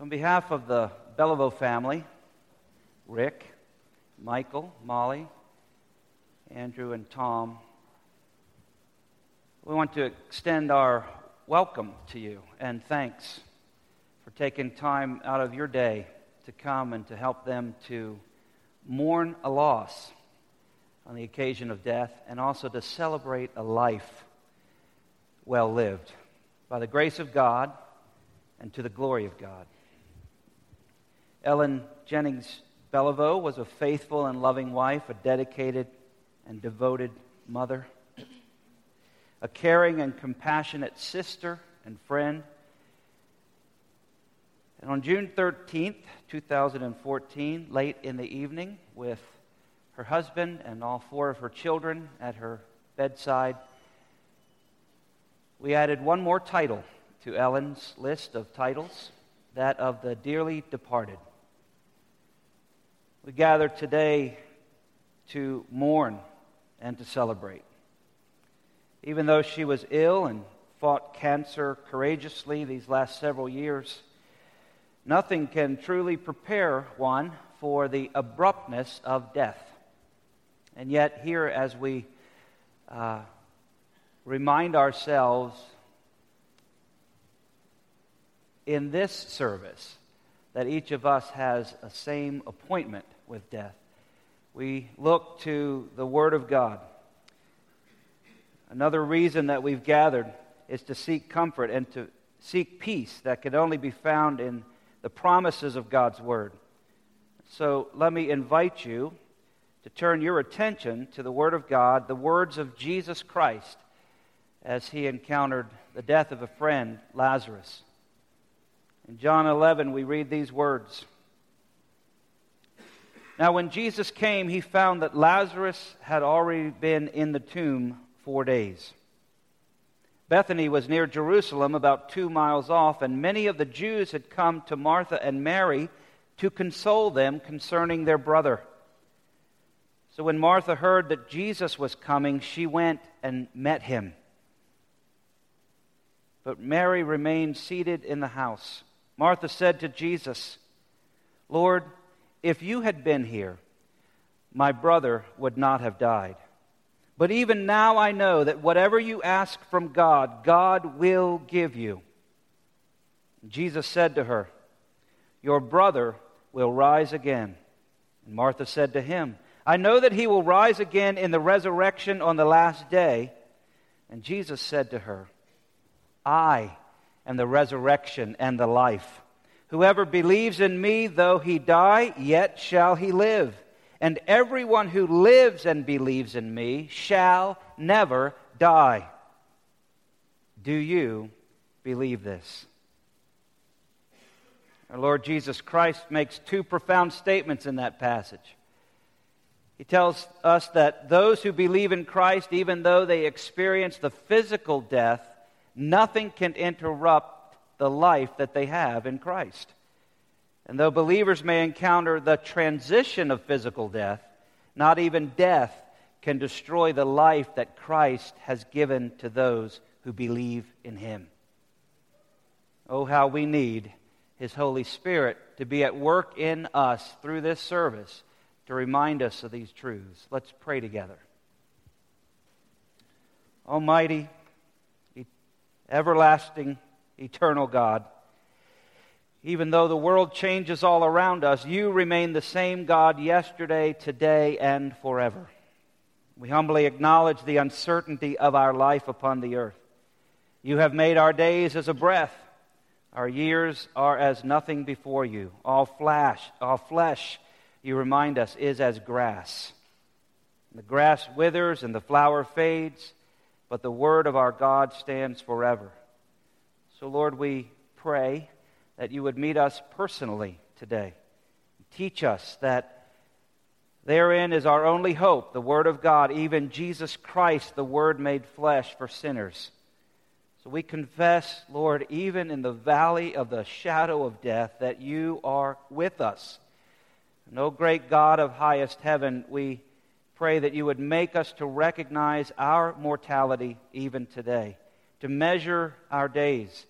On behalf of the Beliveau family, Rick, Michael, Molly, Andrew, and Tom, we want to extend our welcome to you and thanks for taking time out of your day to come and to help them to mourn a loss on the occasion of death and also to celebrate a life well lived by the grace of God and to the glory of God. Ellen Jennings Beliveau was a faithful and loving wife, a dedicated and devoted mother, a caring and compassionate sister and friend. And on June 13th, 2014, late in the evening, with her husband and all four of her children at her bedside, we added one more title to Ellen's list of titles, that of the dearly departed. We gather today to mourn and to celebrate. Even though she was ill and fought cancer courageously these last several years, nothing can truly prepare one for the abruptness of death. And yet here, as we remind ourselves in this service that each of us has a same appointment with death, we look to the Word of God. Another reason that we've gathered is to seek comfort and to seek peace that can only be found in the promises of God's Word. So let me invite you to turn your attention to the Word of God, the words of Jesus Christ, as He encountered the death of a friend, Lazarus. In John 11, we read these words. Now, when Jesus came, He found that Lazarus had already been in the tomb 4 days. Bethany was near Jerusalem, about 2 miles off, and many of the Jews had come to Martha and Mary to console them concerning their brother. So when Martha heard that Jesus was coming, she went and met Him. But Mary remained seated in the house. Martha said to Jesus, "Lord, if you had been here, my brother would not have died. But even now I know that whatever you ask from God, God will give you." Jesus said to her, "Your brother will rise again." And Martha said to Him, "I know that he will rise again in the resurrection on the last day." And Jesus said to her, "I am the resurrection and the life. Whoever believes in me, though he die, yet shall he live. And everyone who lives and believes in me shall never die." Do you believe this? Our Lord Jesus Christ makes two profound statements in that passage. He tells us that those who believe in Christ, even though they experience the physical death, nothing can interrupt the life that they have in Christ. And though believers may encounter the transition of physical death, not even death can destroy the life that Christ has given to those who believe in Him. Oh, how we need His Holy Spirit to be at work in us through this service to remind us of these truths. Let's pray together. Almighty, everlasting, eternal God, even though the world changes all around us, you remain the same God yesterday, today, and forever. We humbly acknowledge the uncertainty of our life upon the earth. You have made our days as a breath. Our years are as nothing before you. All flesh, you remind us, is as grass. The grass withers and the flower fades, but the word of our God stands forever. So, Lord, we pray that you would meet us personally today. Teach us that therein is our only hope, the Word of God, even Jesus Christ, the Word made flesh for sinners. So we confess, Lord, even in the valley of the shadow of death, that you are with us. And, O great God of highest heaven, we pray that you would make us to recognize our mortality even today, to measure our days,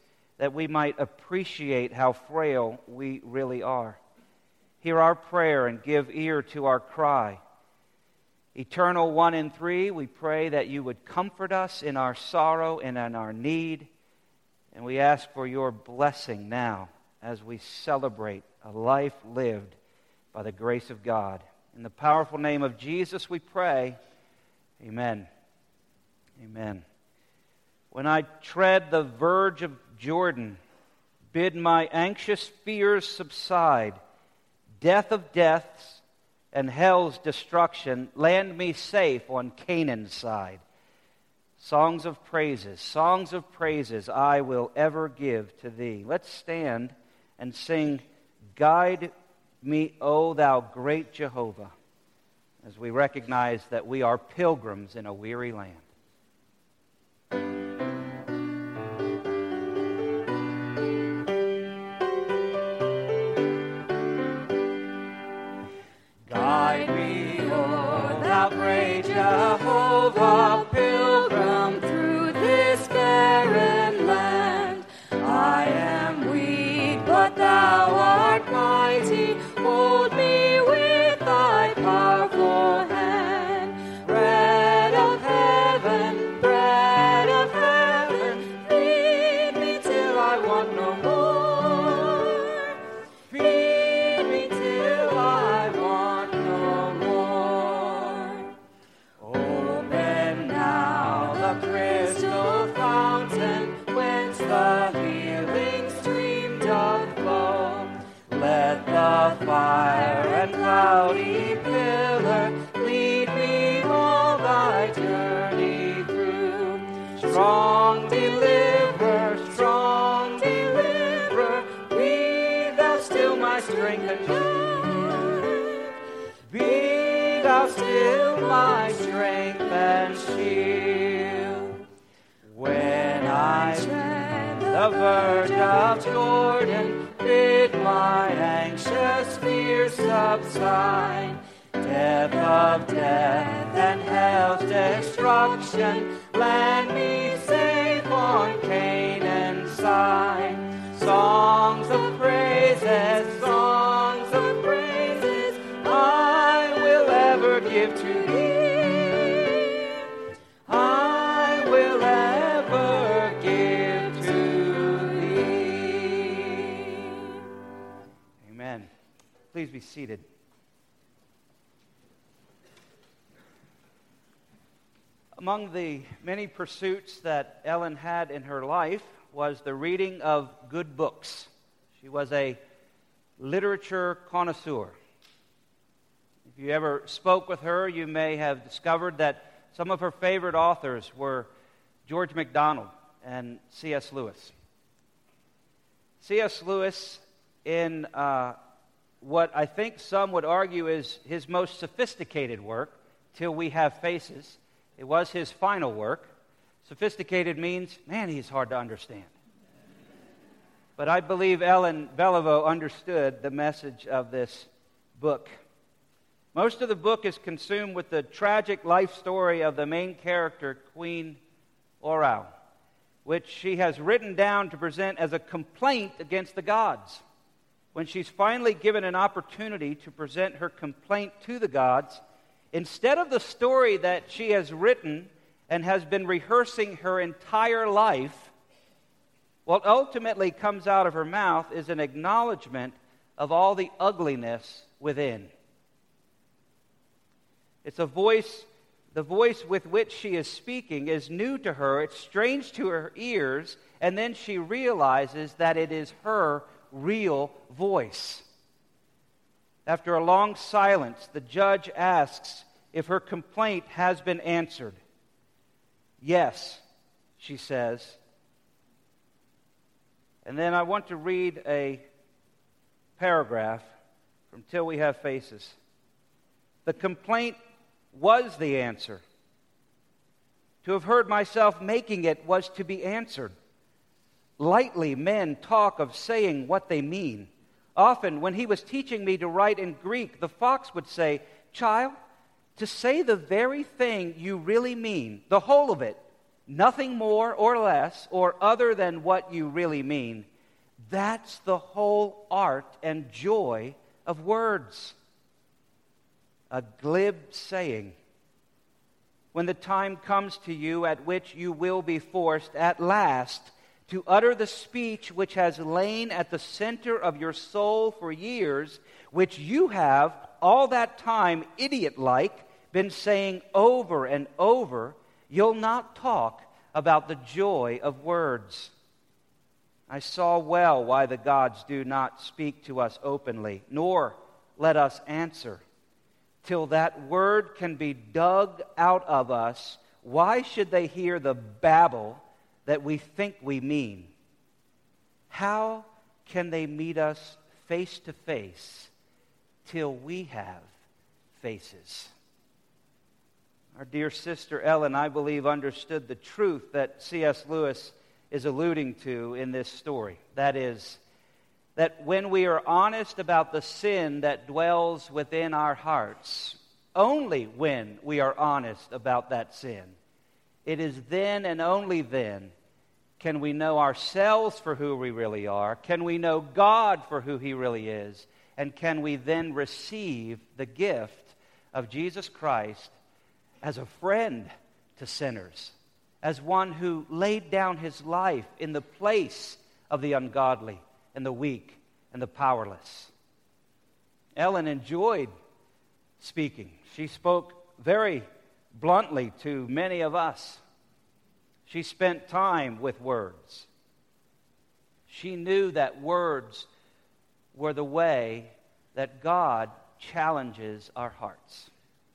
that we might appreciate how frail we really are. Hear our prayer and give ear to our cry. Eternal One and Three, we pray that you would comfort us in our sorrow and in our need. And we ask for your blessing now as we celebrate a life lived by the grace of God. In the powerful name of Jesus we pray. Amen. Amen. When I tread the verge of Jordan, bid my anxious fears subside. Death of deaths and hell's destruction, land me safe on Canaan's side. Songs of praises I will ever give to thee. Let's stand and sing, Guide Me, O thou great Jehovah, as we recognize that we are pilgrims in a weary land. Guide me, O thou great Jehovah, pilgrim through this barren land. I am weak, but thou art mighty. Hold me with thy powerful hand. Bread of heaven, feed me till I want no more. Feed me till I want no more. Open now the crystal fountain, whence the healing stream doth flow. Let the fire and cloudy pillar lead me all thy journey through. Strong deliverer, be thou still my strength and shield. Be thou still my strength and shield. When I tread the verge of Jordan, bid my anxious fears subside. Death of death and hell's destruction, land me safe on Canaan's side. Songs of praises, I will ever give to thee. I will ever give to thee. Amen. Please be seated. Among the many pursuits that Ellen had in her life was the reading of good books. She was a literature connoisseur. If you ever spoke with her, you may have discovered that some of her favorite authors were George MacDonald and C.S. Lewis. C.S. Lewis, in what I think some would argue is his most sophisticated work, Till We Have Faces, it was his final work. Sophisticated means, man, he's hard to understand. But I believe Ellen Beliveau understood the message of this book. Most of the book is consumed with the tragic life story of the main character, Queen Orao, which she has written down to present as a complaint against the gods. When she's finally given an opportunity to present her complaint to the gods, instead of the story that she has written and has been rehearsing her entire life, what ultimately comes out of her mouth is an acknowledgement of all the ugliness within. It's a voice, the voice with which she is speaking is new to her, it's strange to her ears, and then she realizes that it is her real voice. After a long silence, the judge asks if her complaint has been answered. Yes, she says. And then I want to read a paragraph from Till We Have Faces. The complaint was the answer. To have heard myself making it was to be answered. Lightly men talk of saying what they mean. Often, when he was teaching me to write in Greek, the fox would say, "Child, to say the very thing you really mean, the whole of it, nothing more or less or other than what you really mean. That's the whole art and joy of words. A glib saying. When the time comes to you at which you will be forced at last to utter the speech which has lain at the center of your soul for years, which you have all that time, idiot-like, been saying over and over, you'll not talk about the joy of words. I saw well why the gods do not speak to us openly, nor let us answer. Till that word can be dug out of us, why should they hear the babble that we think we mean? How can they meet us face to face till we have faces? Our dear sister Ellen, I believe, understood the truth that C.S. Lewis is alluding to in this story. That is, that when we are honest about the sin that dwells within our hearts, only when we are honest about that sin, it is then and only then can we know ourselves for who we really are, can we know God for who He really is, and can we then receive the gift of Jesus Christ as a friend to sinners, as one who laid down His life in the place of the ungodly and the weak and the powerless. Ellen enjoyed speaking. She spoke very bluntly to many of us. She spent time with words. She knew that words were the way that God challenges our hearts.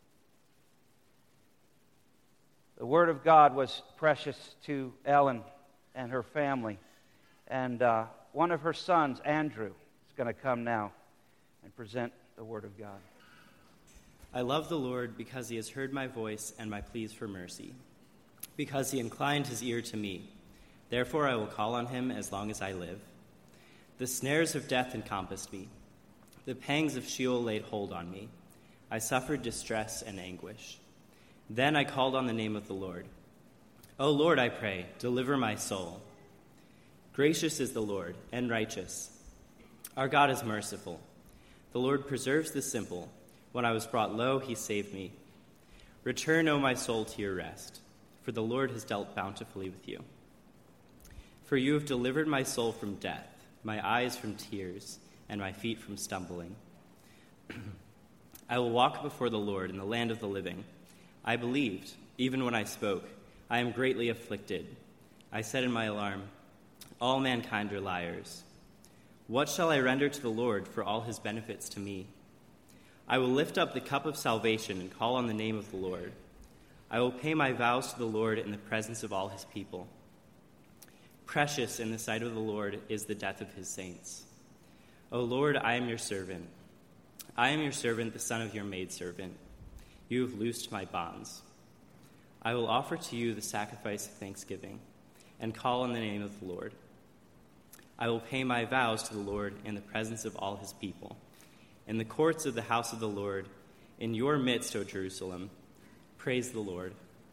The Word of God was precious to Ellen and her family. And one of her sons, Andrew, is going to come now and present the Word of God. I love the Lord because He has heard my voice and my pleas for mercy, because He inclined His ear to me. Therefore I will call on Him as long as I live. The snares of death encompassed me. The pangs of Sheol laid hold on me. I suffered distress and anguish. Then I called on the name of the Lord. O Lord, I pray, deliver my soul. Gracious is the Lord, and righteous. Our God is merciful. The Lord preserves the simple. When I was brought low, He saved me. Return, O my soul, to your rest, for the Lord has dealt bountifully with you. For you have delivered my soul from death, my eyes from tears, and my feet from stumbling. I will walk before the Lord in the land of the living. I believed, even when I spoke. I am greatly afflicted. I said in my alarm, all mankind are liars. What shall I render to the Lord for all His benefits to me? I will lift up the cup of salvation and call on the name of the Lord. I will pay my vows to the Lord in the presence of all His people. Precious in the sight of the Lord is the death of His saints. O Lord, I am your servant. I am your servant, the son of your maidservant. You have loosed my bonds. I will offer to you the sacrifice of thanksgiving and call on the name of the Lord. I will pay my vows to the Lord in the presence of all His people, in the courts of the house of the Lord, in your midst, O Jerusalem. Praise the Lord.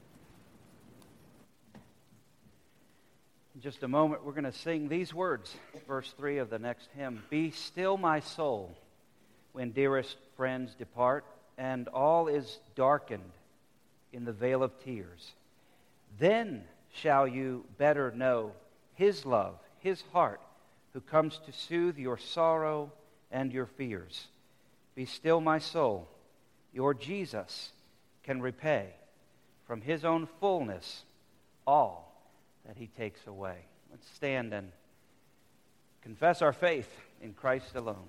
In just a moment, we're going to sing these words, verse 3 of the next hymn. Be still, my soul, when dearest friends depart, and all is darkened in the vale of tears. Then shall you better know His love, His heart, who comes to soothe your sorrow and your fears. Be still, my soul, your Jesus can repay from His own fullness all that He takes away. Let's stand and confess our faith in Christ alone.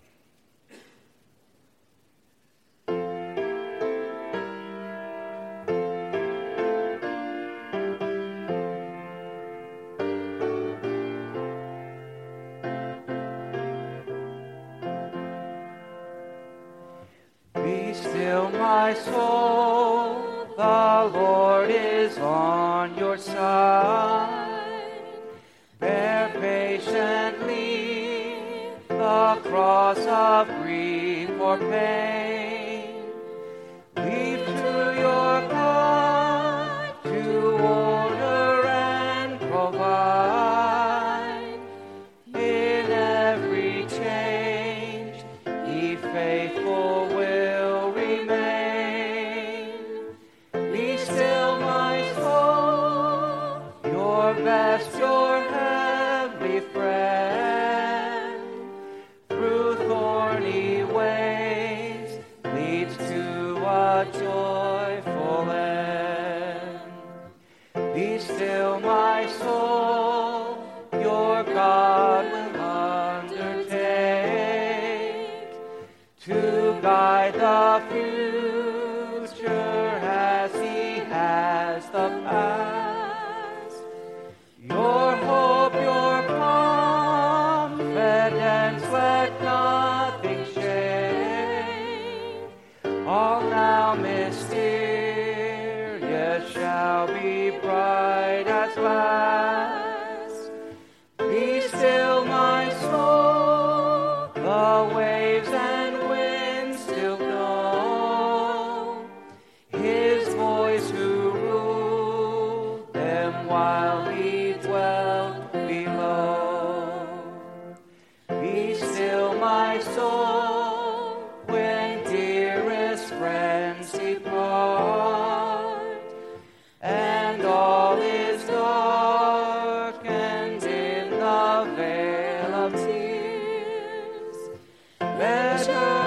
My soul, the Lord is on your side. Bear patiently the cross of grief or pain. Leave to your God to order decide the future as he has the past. Your hope, your confidence, let nothing shake. All now mysterious shall be bright as last. Be still, my soul, the waves and winds still know his voice who ruled them while he dwelt below. Be still, my soul, when dearest friends depart, and all is darkened in the veil of tears. Better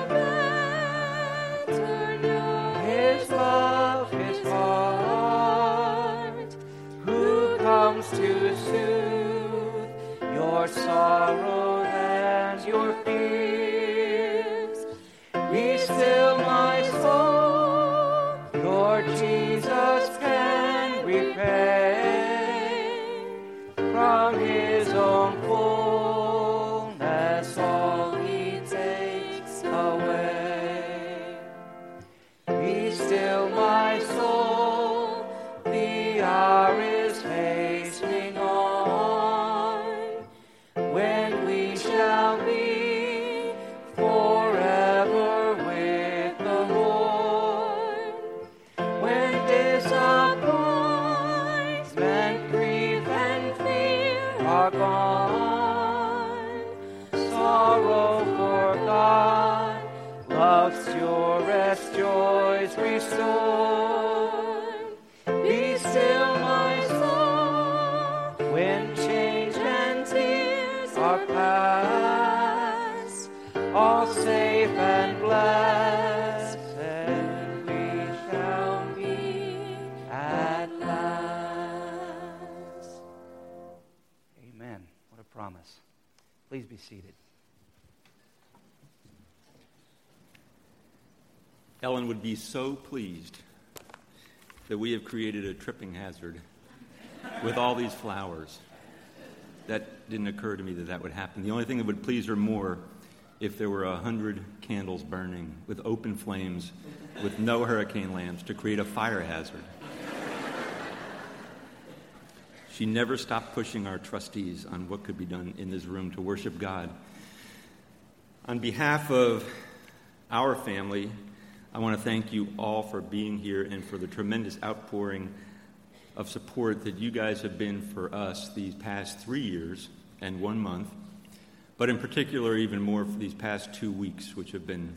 know his love, his heart, who comes to soothe your sorrow and your fears. Be still, my soul, your Jesus can repay from his own fullness all he takes away. Be still, my soul, the hour is hastening on, when we shall be forever with the Lord. When disappointment, grief, and fear are gone, sorrow forgot, love's purest joys restored. Be still, my soul, when change and tears are past, all safe and blessed we shall be at last. Amen. What a promise. Please be seated. Ellen would be so pleased that we have created a tripping hazard with all these flowers. That didn't occur to me that would happen. The only thing that would please her more if there were 100 candles burning with open flames with no hurricane lamps to create a fire hazard. She never stopped pushing our trustees on what could be done in this room to worship God. On behalf of our family, I want to thank you all for being here and for the tremendous outpouring of support that you guys have been for us these past 3 years and 1 month, but in particular even more for these past 2 weeks, which have been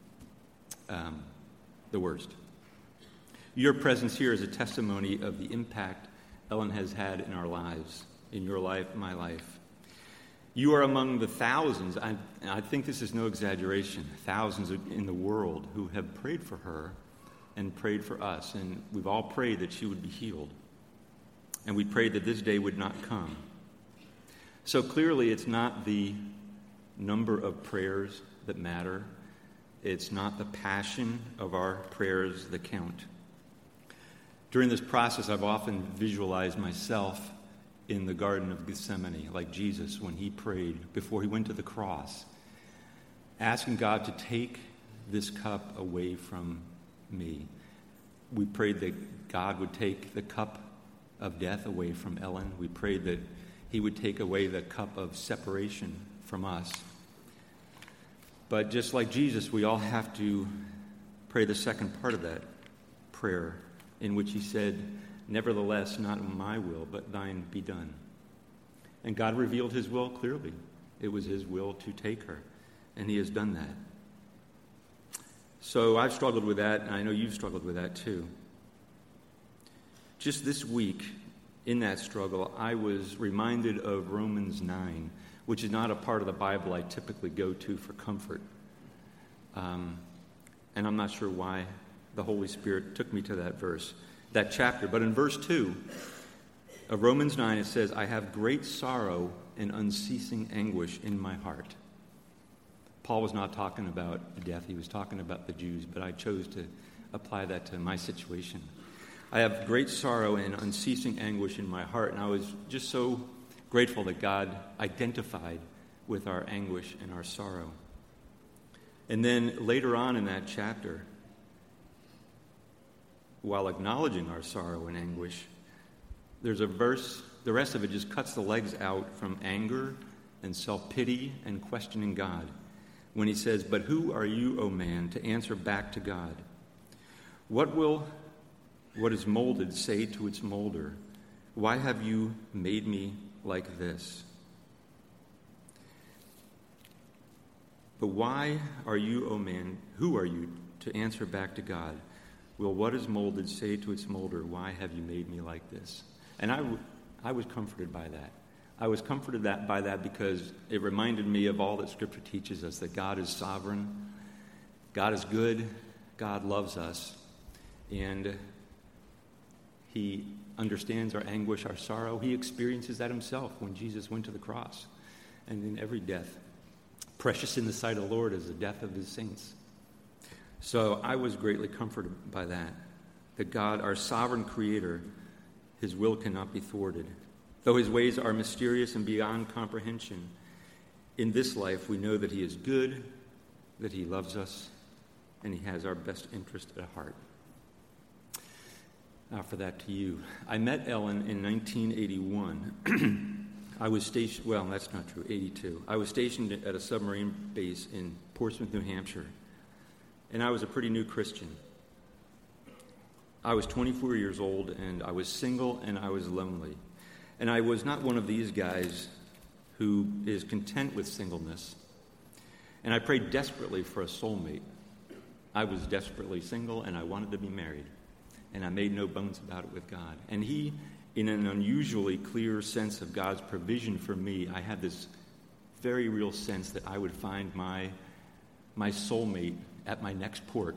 the worst. Your presence here is a testimony of the impact Ellen has had in our lives, in your life, my life. You are among the thousands, I think this is no exaggeration, thousands in the world who have prayed for her and prayed for us, and we've all prayed that she would be healed. And we prayed that this day would not come. So clearly it's not the number of prayers that matter. It's not the passion of our prayers that count. During this process, I've often visualized myself in the Garden of Gethsemane, like Jesus when he prayed before he went to the cross, asking God to take this cup away from me. We prayed that God would take the cup of death away from Ellen. We prayed that he would take away the cup of separation from us. But just like Jesus, we all have to pray the second part of that prayer, in which he said, "Nevertheless, not my will, but thine be done." And God revealed his will clearly. It was his will to take her, and he has done that. So I've struggled with that, and I know you've struggled with that too. Just this week, in that struggle, I was reminded of Romans 9, which is not a part of the Bible I typically go to for comfort. And I'm not sure why the Holy Spirit took me to that verse, that chapter. But in verse 2 of Romans 9, it says, "I have great sorrow and unceasing anguish in my heart." Paul was not talking about death. He was talking about the Jews, but I chose to apply that to my situation. I have great sorrow and unceasing anguish in my heart, and I was just so grateful that God identified with our anguish and our sorrow. And then later on in that chapter, while acknowledging our sorrow and anguish, there's a verse, the rest of it just cuts the legs out from anger and self-pity and questioning God, when he says, "But who are you, O man, to answer back to God? What will what is molded say to its molder, why have you made me like this? But why are you, O man, who are you to answer back to God? Will what is molded say to its molder, why have you made me like this?" And I was comforted by that. I was comforted by that because it reminded me of all that Scripture teaches us, that God is sovereign, God is good, God loves us, and he understands our anguish, our sorrow. He experiences that himself when Jesus went to the cross. And in every death, precious in the sight of the Lord is the death of his saints. So I was greatly comforted by that God, our sovereign creator, his will cannot be thwarted. Though his ways are mysterious and beyond comprehension, in this life we know that he is good, that he loves us, and he has our best interest at heart. Now for that to you. I met Ellen in 1981. I was stationed, well, that's not true, 82. I was stationed at a submarine base in Portsmouth, New Hampshire, and I was a pretty new Christian. I was 24 years old, and I was single, and I was lonely. And I was not one of these guys who is content with singleness. And I prayed desperately for a soulmate. I was desperately single, and I wanted to be married. And I made no bones about it with God. And he, in an unusually clear sense of God's provision for me, I had this very real sense that I would find my soulmate at my next port.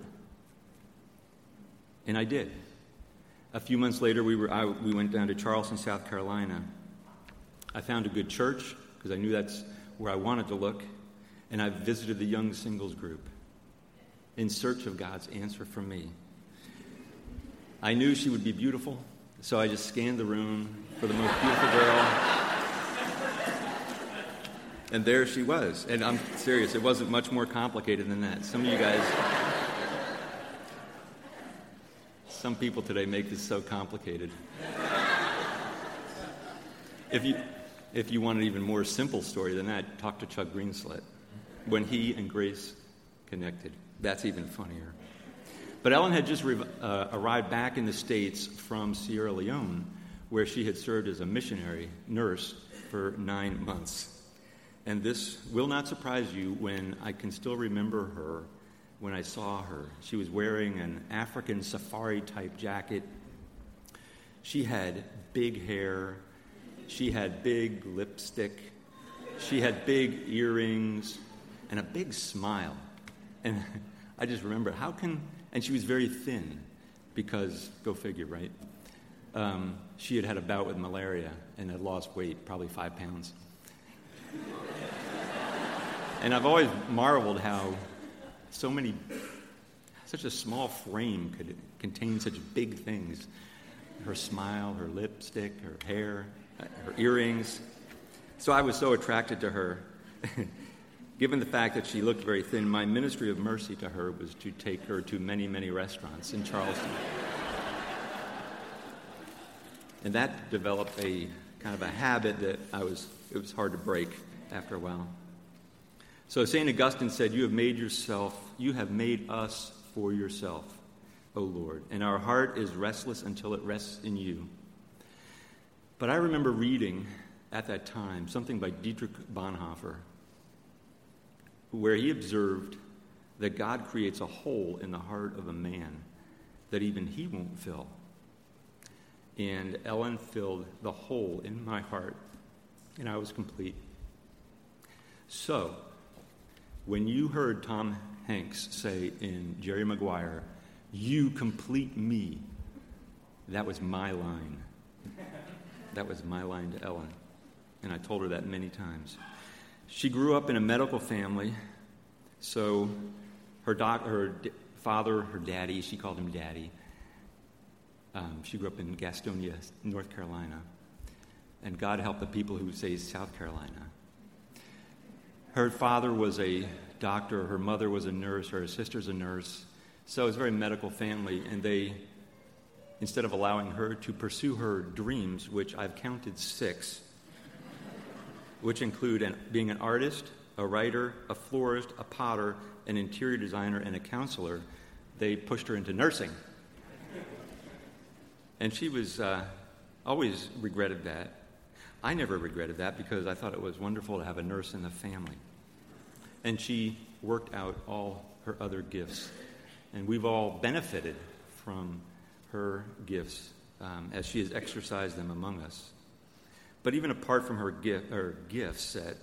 And I did. A few months later, we went down to Charleston, South Carolina. I found a good church, because I knew that's where I wanted to look, and I visited the young singles group in search of God's answer for me. I knew she would be beautiful, so I just scanned the room for the most beautiful girl. And there she was. And I'm serious, it wasn't much more complicated than that. Some people today make this so complicated. If you want an even more simple story than that, talk to Chuck Greenslet. When he and Grace connected, that's even funnier. But Ellen had just arrived back in the States from Sierra Leone, where she had served as a missionary nurse for 9 months. And this will not surprise you when I can still remember her when I saw her. She was wearing an African safari-type jacket. She had big hair. She had big lipstick. She had big earrings and a big smile. And I just remember, and she was very thin because, go figure, right? She had had a bout with malaria and had lost weight, probably 5 pounds. And I've always marveled how such a small frame could contain such big things. Her smile, her lipstick, her hair, her earrings. So I was so attracted to her. Given the fact that she looked very thin, my ministry of mercy to her was to take her to many, many restaurants in Charleston. And that developed a kind of a habit that it was hard to break after a while. So St. Augustine said, you have made us for yourself, O Lord, and our heart is restless until it rests in you. But I remember reading at that time something by Dietrich Bonhoeffer, where he observed that God creates a hole in the heart of a man that even he won't fill. And Ellen filled the hole in my heart, and I was complete. So, when you heard Tom Hanks say in Jerry Maguire, "You complete me," that was my line. That was my line to Ellen. And I told her that many times. She grew up in a medical family So her father, her daddy, she called him Daddy. She grew up in Gastonia, North Carolina. And God help the people who say South Carolina. Her father was a doctor, her mother was a nurse, her sister's a nurse. So it was a very medical family, and they, instead of allowing her to pursue her dreams, which I've counted 6, which include being an artist, a writer, a florist, a potter, an interior designer, and a counselor, they pushed her into nursing. And she was always regretted that. I never regretted that because I thought it was wonderful to have a nurse in the family. And she worked out all her other gifts. And we've all benefited from her gifts as she has exercised them among us. But even apart from her gift set,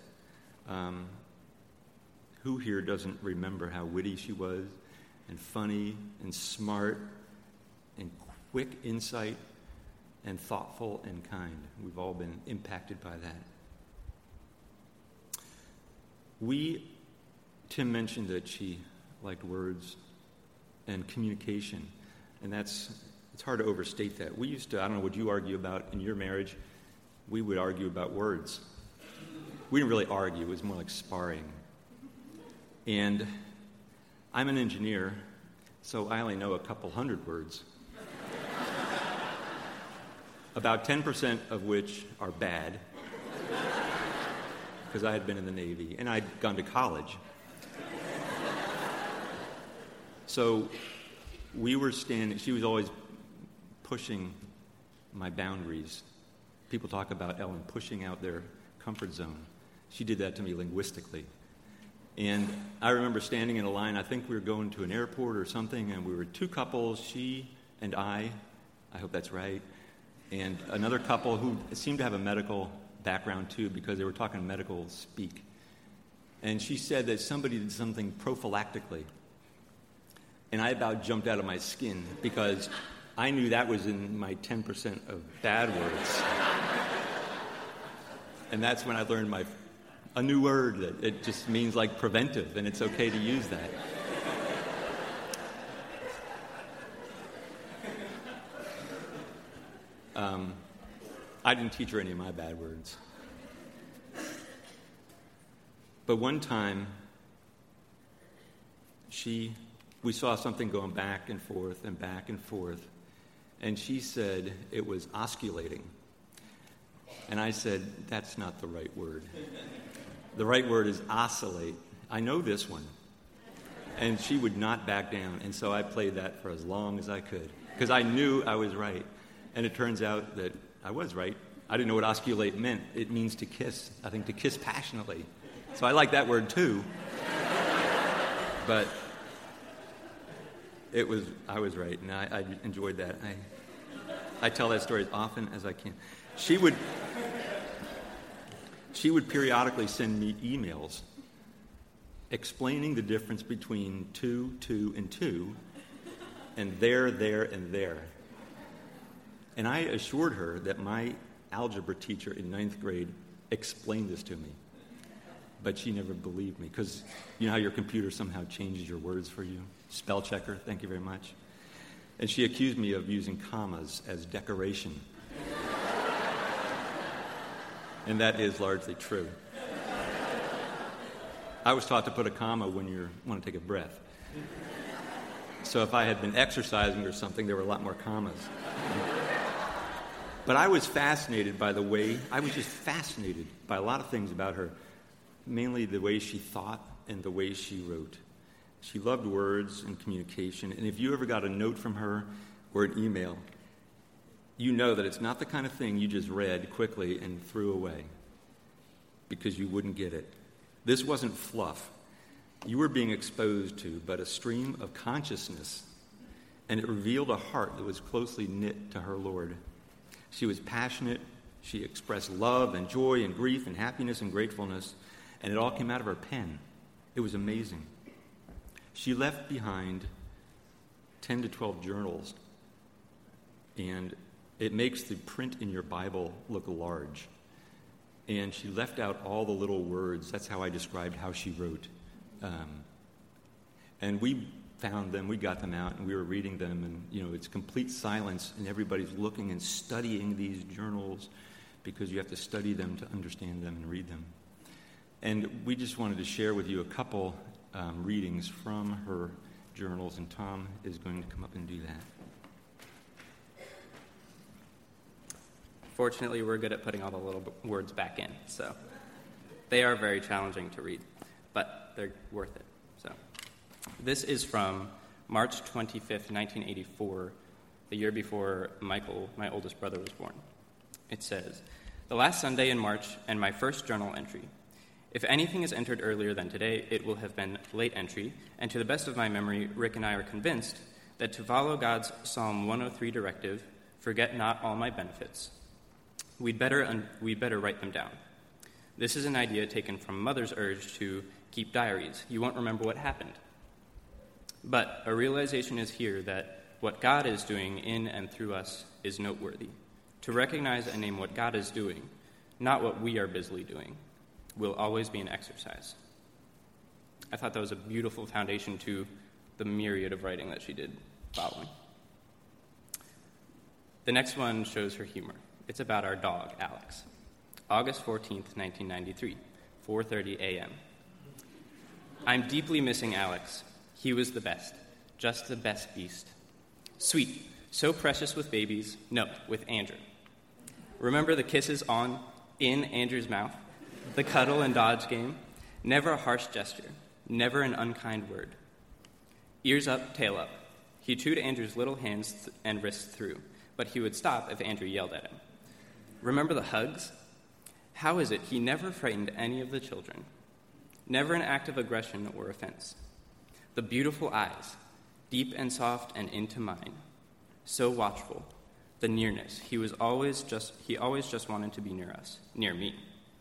who here doesn't remember how witty she was, and funny, and smart, and quick insight, and thoughtful and kind? We've all been impacted by that. Tim mentioned that she liked words and communication, and it's hard to overstate that. We used to, I don't know, would you argue about in your marriage? We would argue about words. We didn't really argue, it was more like sparring. And I'm an engineer, so I only know a couple hundred words. About 10% of which are bad, because I had been in the Navy, and I'd gone to college. So we were standing, she was always pushing my boundaries. People talk about Ellen pushing out their comfort zone. She did that to me linguistically. And I remember standing in a line, I think we were going to an airport or something, and we were 2 couples, she and I hope that's right, and another couple who seemed to have a medical background too, because they were talking medical speak. And she said that somebody did something prophylactically. And I about jumped out of my skin because I knew that was in my 10% of bad words. And that's when I learned a new word that it just means like preventive, and it's okay to use that. I didn't teach her any of my bad words. But one time, we saw something going back and forth, and she said it was osculating. And I said, that's not the right word. The right word is oscillate. I know this one. And she would not back down, and so I played that for as long as I could, because I knew I was right. And it turns out that I was right. I didn't know what osculate meant. It means to kiss. I think to kiss passionately. So I like that word too. But I was right, and I enjoyed that. I tell that story as often as I can. She would periodically send me emails explaining the difference between two, and two, and there, and there. And I assured her that my algebra teacher in 9th grade explained this to me. But she never believed me, because you know how your computer somehow changes your words for you? Spell checker, thank you very much. And she accused me of using commas as decoration. And that is largely true. I was taught to put a comma when you want to take a breath. So if I had been exercising or something, there were a lot more commas. But I was fascinated by I was just fascinated by a lot of things about her, mainly the way she thought and the way she wrote. She loved words and communication, and if you ever got a note from her or an email, you know that it's not the kind of thing you just read quickly and threw away because you wouldn't get it. This wasn't fluff. You were being exposed to but a stream of consciousness, and it revealed a heart that was closely knit to her Lord. She was passionate. She expressed love and joy and grief and happiness and gratefulness, and it all came out of her pen. It was amazing. She left behind 10 to 12 journals, and it makes the print in your Bible look large. And she left out all the little words. That's how I described how she wrote. And we found them, we got them out, and we were reading them, and, it's complete silence, and everybody's looking and studying these journals because you have to study them to understand them and read them. And we just wanted to share with you a couple readings from her journals, and Tom is going to come up and do that. Fortunately, we're good at putting all the little words back in, so they are very challenging to read, but they're worth it. So this is from March 25th, 1984, the year before Michael, my oldest brother, was born. It says, "The last Sunday in March and my first journal entry. If anything is entered earlier than today, it will have been late entry, and to the best of my memory, Rick and I are convinced that to follow God's Psalm 103 directive, forget not all my benefits, we'd better write them down. This is an idea taken from Mother's urge to keep diaries. You won't remember what happened. But a realization is here that what God is doing in and through us is noteworthy. To recognize and name what God is doing, not what we are busily doing, will always be an exercise." I thought that was a beautiful foundation to the myriad of writing that she did following. The next one shows her humor. It's about our dog, Alex. August 14th, 1993, 4:30 a.m. "I'm deeply missing Alex. He was the best, just the best beast. Sweet, so precious with babies. No, with Andrew. Remember the kisses in Andrew's mouth? The cuddle and dodge game? Never a harsh gesture, never an unkind word. Ears up, tail up. He chewed Andrew's little hands and wrists through, but he would stop if Andrew yelled at him. Remember the hugs? How is it he never frightened any of the children? Never an act of aggression or offense. The beautiful eyes, deep and soft and into mine. So watchful. The nearness. He always just wanted to be near us, near me.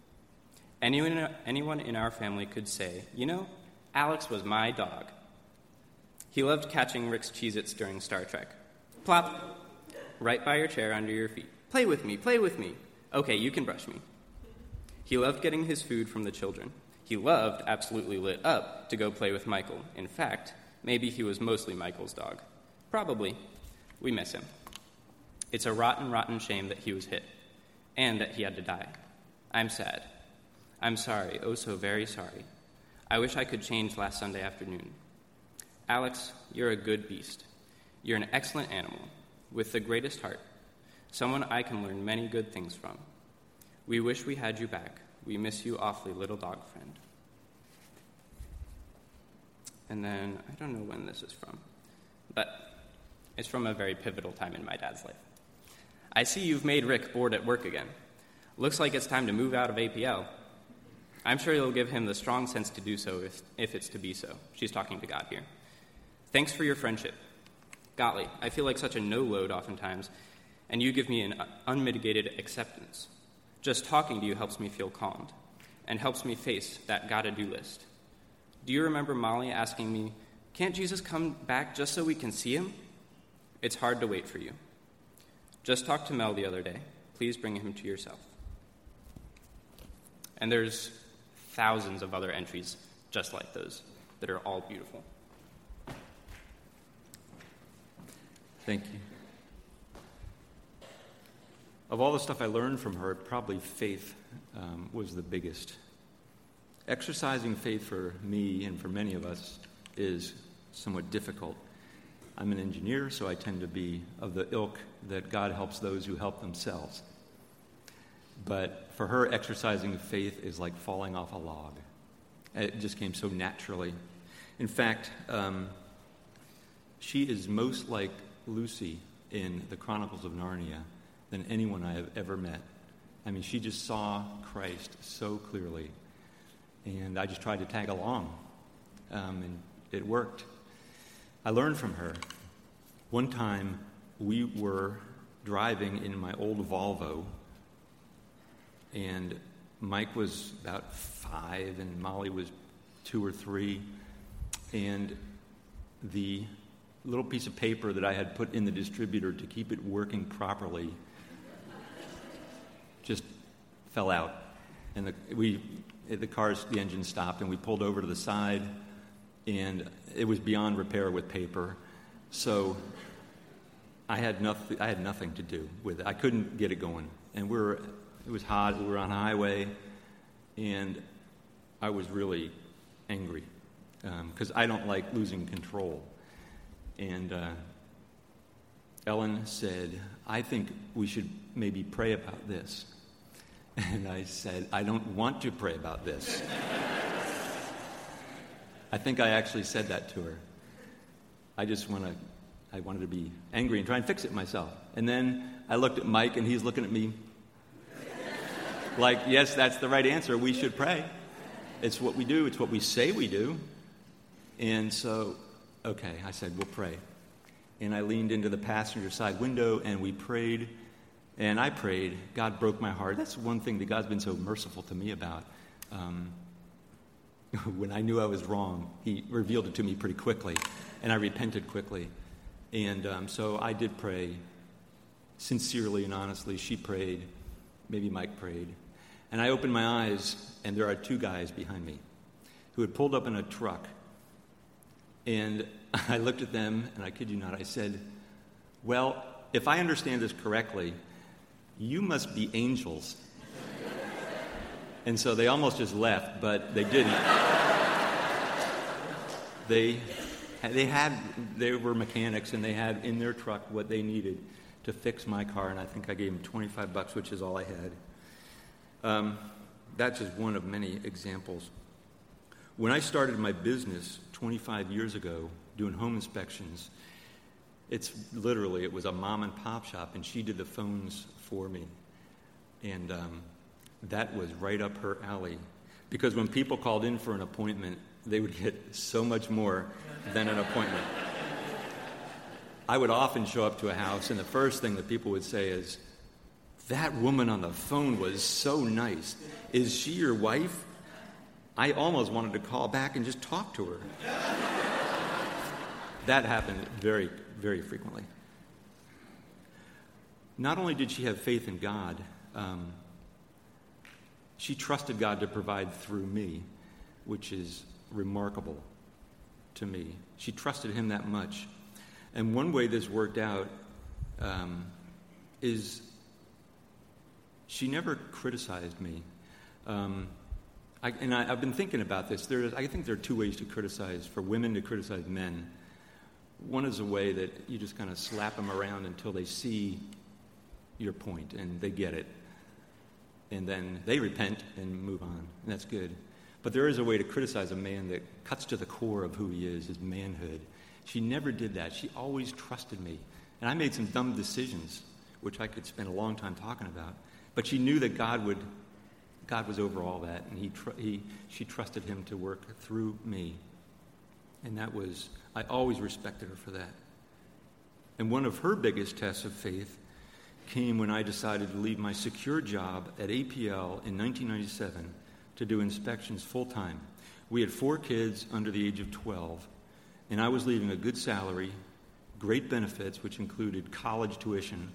Anyone in our family could say, Alex was my dog. He loved catching Rick's Cheez-Its during Star Trek. Plop! Right by your chair under your feet. Play with me, play with me. Okay, you can brush me. He loved getting his food from the children. He loved, absolutely lit up, to go play with Michael. In fact, maybe he was mostly Michael's dog. Probably. We miss him. It's a rotten, rotten shame that he was hit, and that he had to die. I'm sad. I'm sorry, oh so very sorry. I wish I could change last Sunday afternoon. Alex, you're a good beast. You're an excellent animal, with the greatest heart, someone I can learn many good things from. We wish we had you back. We miss you awfully, little dog friend." And then, I don't know when this is from, but it's from a very pivotal time in my dad's life. "I see you've made Rick bored at work again. Looks like it's time to move out of APL. I'm sure you'll give him the strong sense to do so if it's to be so." She's talking to God here. "Thanks for your friendship. Golly, I feel like such a no-load oftentimes, and you give me an unmitigated acceptance. Just talking to you helps me feel calmed, and helps me face that gotta-do list. Do you remember Molly asking me, 'Can't Jesus come back just so we can see him?' It's hard to wait for you. Just talked to Mel the other day. Please bring him to yourself." And there's thousands of other entries just like those that are all beautiful. Thank you. Of all the stuff I learned from her, probably faith was the biggest. Exercising faith for me and for many of us is somewhat difficult. I'm an engineer, so I tend to be of the ilk that God helps those who help themselves. But for her, exercising faith is like falling off a log. It just came so naturally. In fact, she is most like Lucy in the Chronicles of Narnia than anyone I have ever met. I mean, she just saw Christ so clearly. And I just tried to tag along, and it worked. I learned from her. One time, we were driving in my old Volvo, and Mike was about 5, and Molly was 2 or 3, and the little piece of paper that I had put in the distributor to keep it working properly just fell out, and the engine stopped, and we pulled over to the side, and it was beyond repair with paper. So I had nothing to do with it. I couldn't get it going. And it was hot. We were on a highway, and I was really angry because I don't like losing control. And Ellen said, "I think we should maybe pray about this." And I said, "I don't want to pray about this." I think I actually said that to her. I wanted to be angry and try and fix it myself. And then I looked at Mike, and he's looking at me like, yes, that's the right answer. We should pray. It's what we do. It's what we say we do. And so, okay, I said, we'll pray. And I leaned into the passenger side window, and we prayed. And I prayed. God broke my heart. That's one thing that God's been so merciful to me about. When I knew I was wrong, he revealed it to me pretty quickly, and I repented quickly. And so I did pray sincerely and honestly. She prayed. Maybe Mike prayed. And I opened my eyes, and there are two guys behind me who had pulled up in a truck. And I looked at them, and I kid you not, I said, "Well, if I understand this correctly, you must be angels." And so they almost just left, but they didn't. They were mechanics, and they had in their truck what they needed to fix my car, and I think I gave them $25, which is all I had. That's just one of many examples. When I started my business 25 years ago doing home inspections, it was a mom and pop shop, and she did the phones for me. And that was right up her alley. Because when people called in for an appointment, they would get so much more than an appointment. I would often show up to a house, and the first thing that people would say is, "That woman on the phone was so nice. Is she your wife?" I almost wanted to call back and just talk to her. That happened very, very frequently. Not only did she have faith in God, she trusted God to provide through me, which is remarkable to me. She trusted him that much. And one way this worked out is she never criticized me. I've been thinking about this. I think there are two ways to criticize, for women to criticize men. One is a way that you just kind of slap them around until they see your point and they get it. And then they repent and move on, and that's good. But there is a way to criticize a man that cuts to the core of who he is, his manhood. She never did that. She always trusted me. And I made some dumb decisions, which I could spend a long time talking about. But she knew that God was over all that, and she trusted him to work through me. And I always respected her for that. And one of her biggest tests of faith came when I decided to leave my secure job at APL in 1997 to do inspections full-time. We had 4 kids under the age of 12, and I was leaving a good salary, great benefits, which included college tuition,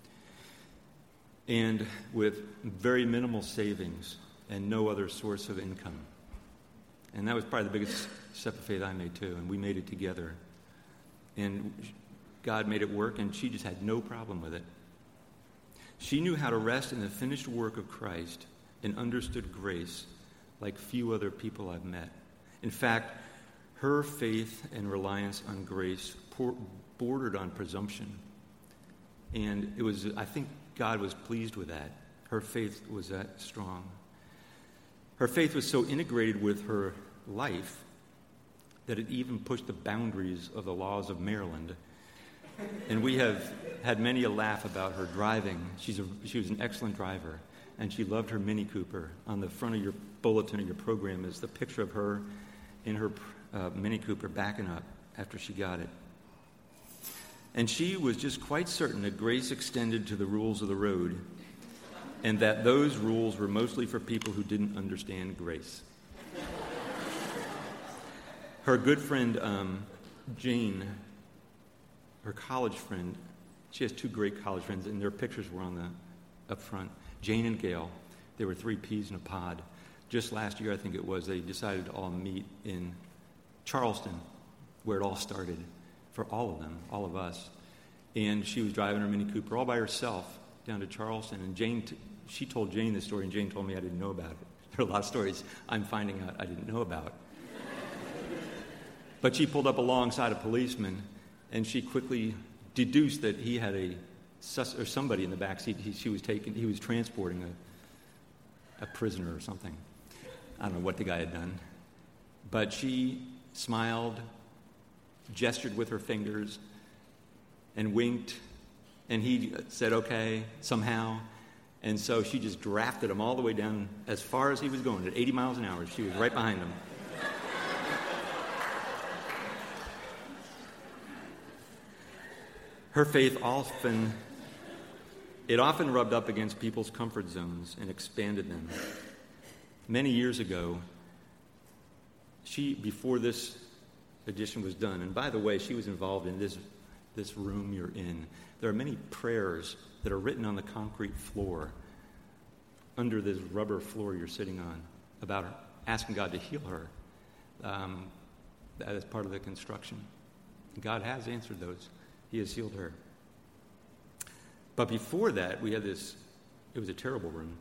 and with very minimal savings and no other source of income. And that was probably the biggest step of faith I made too, and we made it together. And God made it work, and she just had no problem with it. She knew how to rest in the finished work of Christ and understood grace like few other people I've met. In fact, her faith and reliance on grace bordered on presumption. And I think God was pleased with that. Her faith was that strong. Her faith was so integrated with her life that it even pushed the boundaries of the laws of Maryland. And we have had many a laugh about her driving. She was an excellent driver, and she loved her Mini Cooper. On the front of your bulletin of your program is the picture of her in her Mini Cooper backing up after she got it. And she was just quite certain that grace extended to the rules of the road, and that those rules were mostly for people who didn't understand grace. Her good friend, Jane, her college friend, she has 2 great college friends, and their pictures were up front. Jane and Gail, they were 3 peas in a pod. Just last year, I think it was, they decided to all meet in Charleston, where it all started for all of them, all of us. And she was driving her Mini Cooper all by herself down to Charleston. And she told Jane this story, and Jane told me I didn't know about it. There are a lot of stories I'm finding out I didn't know about. But she pulled up alongside a policeman, and she quickly deduced that he had somebody in the back seat. He was transporting a prisoner or something. I don't know what the guy had done. But she smiled, gestured with her fingers, and winked, and he said, okay, somehow. And so she just drafted him all the way down as far as he was going, at 80 miles an hour. She was right behind him. Her faith often rubbed up against people's comfort zones and expanded them. Many years ago, before this edition was done, and by the way, she was involved in this room you're in. There are many prayers that are written on the concrete floor under this rubber floor you're sitting on about her, asking God to heal her. That is part of the construction. God has answered those. He has healed her. But before that, we had it was a terrible room.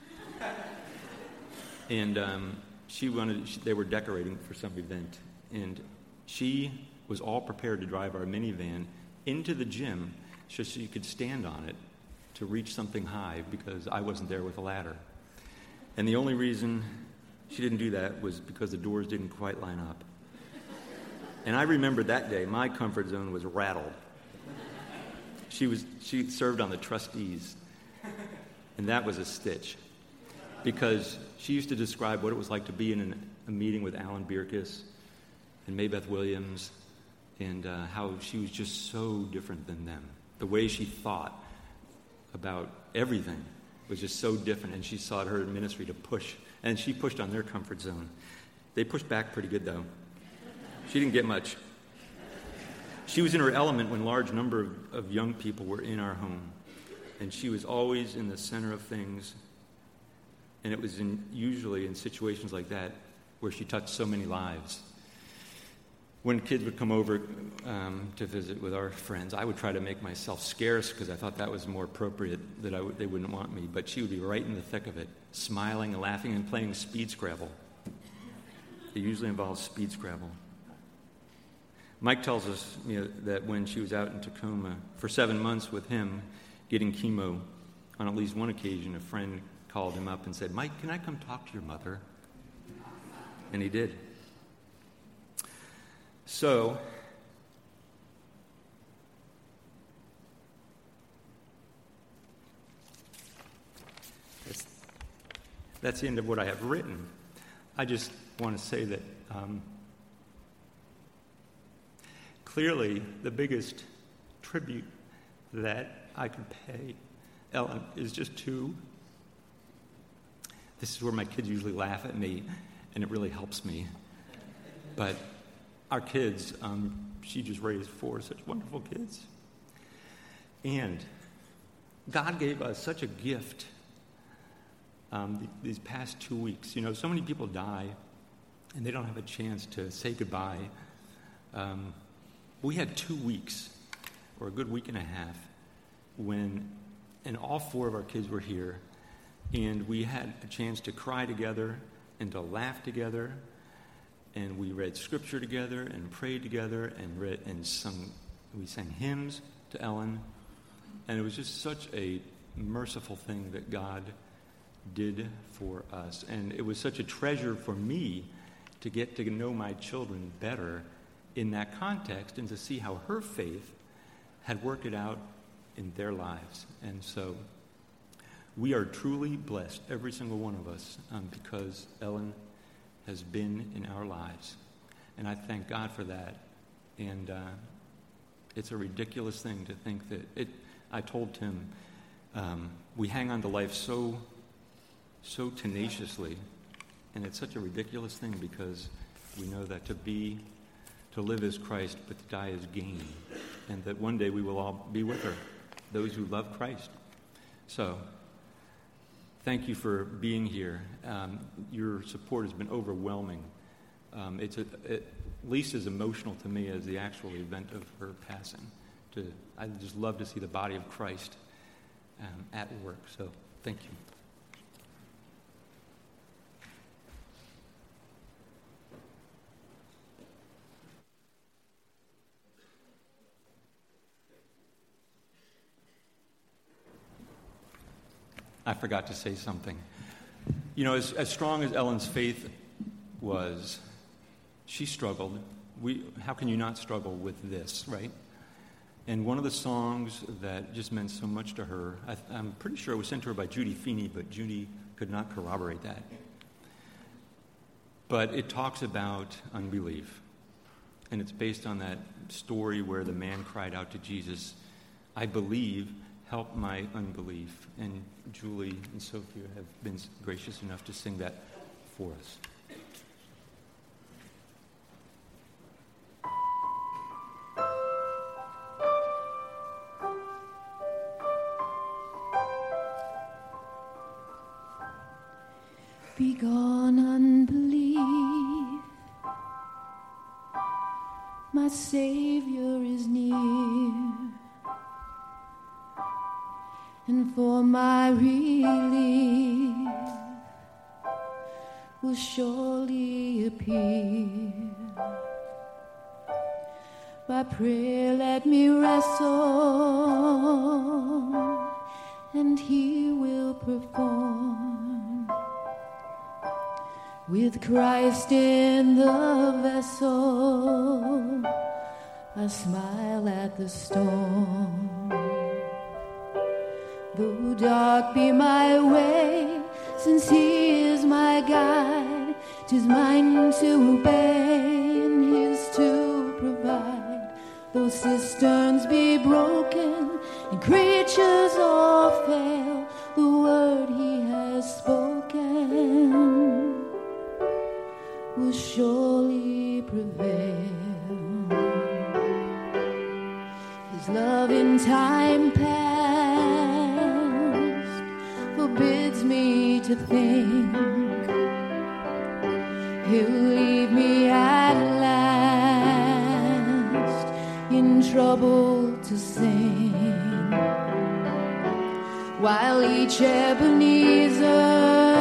And they were decorating for some event. And she was all prepared to drive our minivan into the gym so she could stand on it to reach something high because I wasn't there with a ladder. And the only reason she didn't do that was because the doors didn't quite line up. And I remember that day, my comfort zone was rattled. She served on the trustees, and that was a stitch, because she used to describe what it was like to be in a meeting with Alan Bierkes and Maybeth Williams, and how she was just so different than them. The way she thought about everything was just so different, and she sought her ministry to push, and she pushed on their comfort zone. They pushed back pretty good, though. She didn't get much. She was in her element when a large number of young people were in our home, and she was always in the center of things, and it was usually in situations like that where she touched so many lives. When kids would come over to visit with our friends, I would try to make myself scarce because I thought that was more appropriate, that they wouldn't want me. But she would be right in the thick of it, smiling and laughing and playing speed Scrabble. It usually involves speed Scrabble. Mike tells us that when she was out in Tacoma for 7 months with him getting chemo, on at least one occasion, a friend called him up and said, "Mike, can I come talk to your mother?" And he did. So, that's the end of what I have written. I just want to say that clearly the biggest tribute that I could pay Ellen is just to, this is where my kids usually laugh at me, and it really helps me, but our kids, she just raised 4 such wonderful kids. And God gave us such a gift these past 2 weeks. So many people die, and they don't have a chance to say goodbye. We had 2 weeks, or a good week and a half, and all 4 of our kids were here, and we had a chance to cry together and to laugh together. And we read scripture together and prayed together and we sang hymns to Ellen. And it was just such a merciful thing that God did for us. And it was such a treasure for me to get to know my children better in that context and to see how her faith had worked it out in their lives. And so we are truly blessed, every single one of us, because Ellen has been in our lives. And I thank God for that. And it's a ridiculous thing to think that I told Tim, we hang on to life so tenaciously, and it's such a ridiculous thing because we know that to live is Christ, but to die is gain, and that one day we will all be with her, those who love Christ. So, thank you for being here. Your support has been overwhelming. least as emotional to me as the actual event of her passing. I just love to see the body of Christ at work. So thank you. I forgot to say something. You know, as strong as Ellen's faith was, she struggled. How can you not struggle with this, right? And one of the songs that just meant so much to her, I'm pretty sure it was sent to her by Judy Feeney, but Judy could not corroborate that. But it talks about unbelief. And it's based on that story where the man cried out to Jesus, "I believe, help my unbelief." And Julie and Sophia have been gracious enough to sing that for us. Be gone, unbelief, my Savior is near, and for my relief will surely appear. By prayer let me wrestle, and He will perform. With Christ in the vessel, I smile at the storm. Though dark be my way, since He is my guide, 'tis mine to obey and His to provide. Though cisterns be broken and creatures all fail, the word He has spoken will surely prevail. His love in time past forbids me to think He'll leave me at last in trouble to sing, while each Ebenezer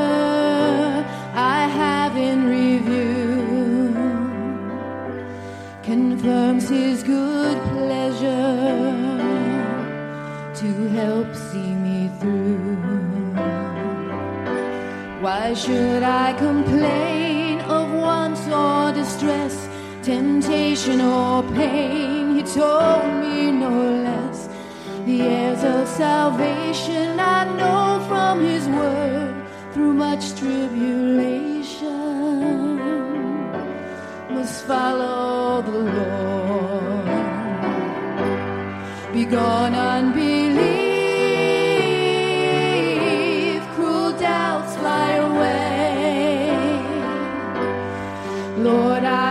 I have in review confirms His good pleasure to help see me through. Why should I complain of want or distress, temptation or pain? He told me no less. The heirs of salvation I know from His word, through much tribulation must follow the Lord. Be gone, unbelief, cruel doubts fly away. Lord, I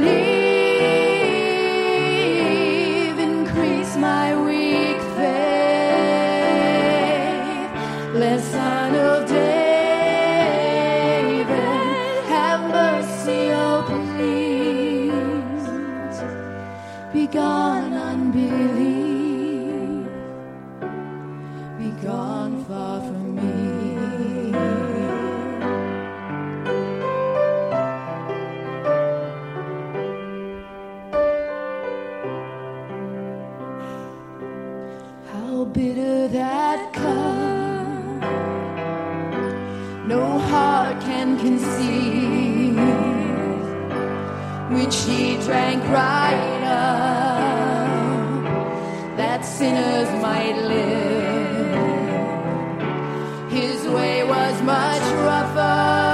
believe, increase my weak faith. Blessed Son of David, have mercy, oh please. Be gone, unbelief, be gone far from me. How bitter that cup, no heart can conceive, which He drank right up, that sinners might live. His way was much rougher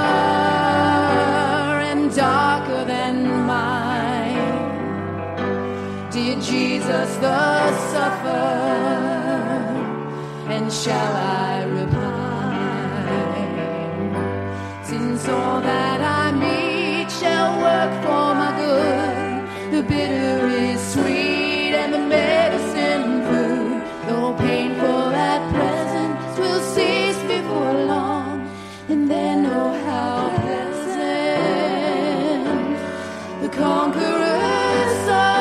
and darker than mine. Did Jesus thus suffer, and shall I repine? Since all that I meet shall work for my good, the bitter is sweet and the medicine food. Though painful at present, will cease before long, and then oh how pleasant the conqueror's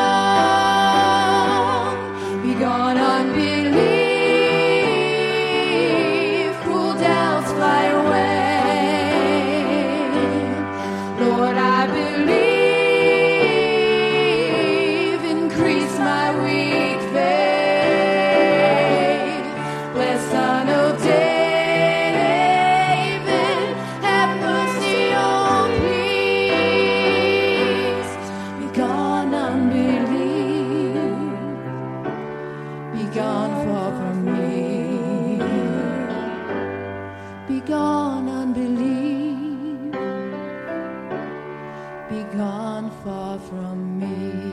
song. Be gone unbelief, cruel doubts fly away. Lord, I believe, increase my weak faith. Blessed Son of David, have mercy on peace. Be gone unbelief, be gone far from me. Be gone unbelief, be gone far from me.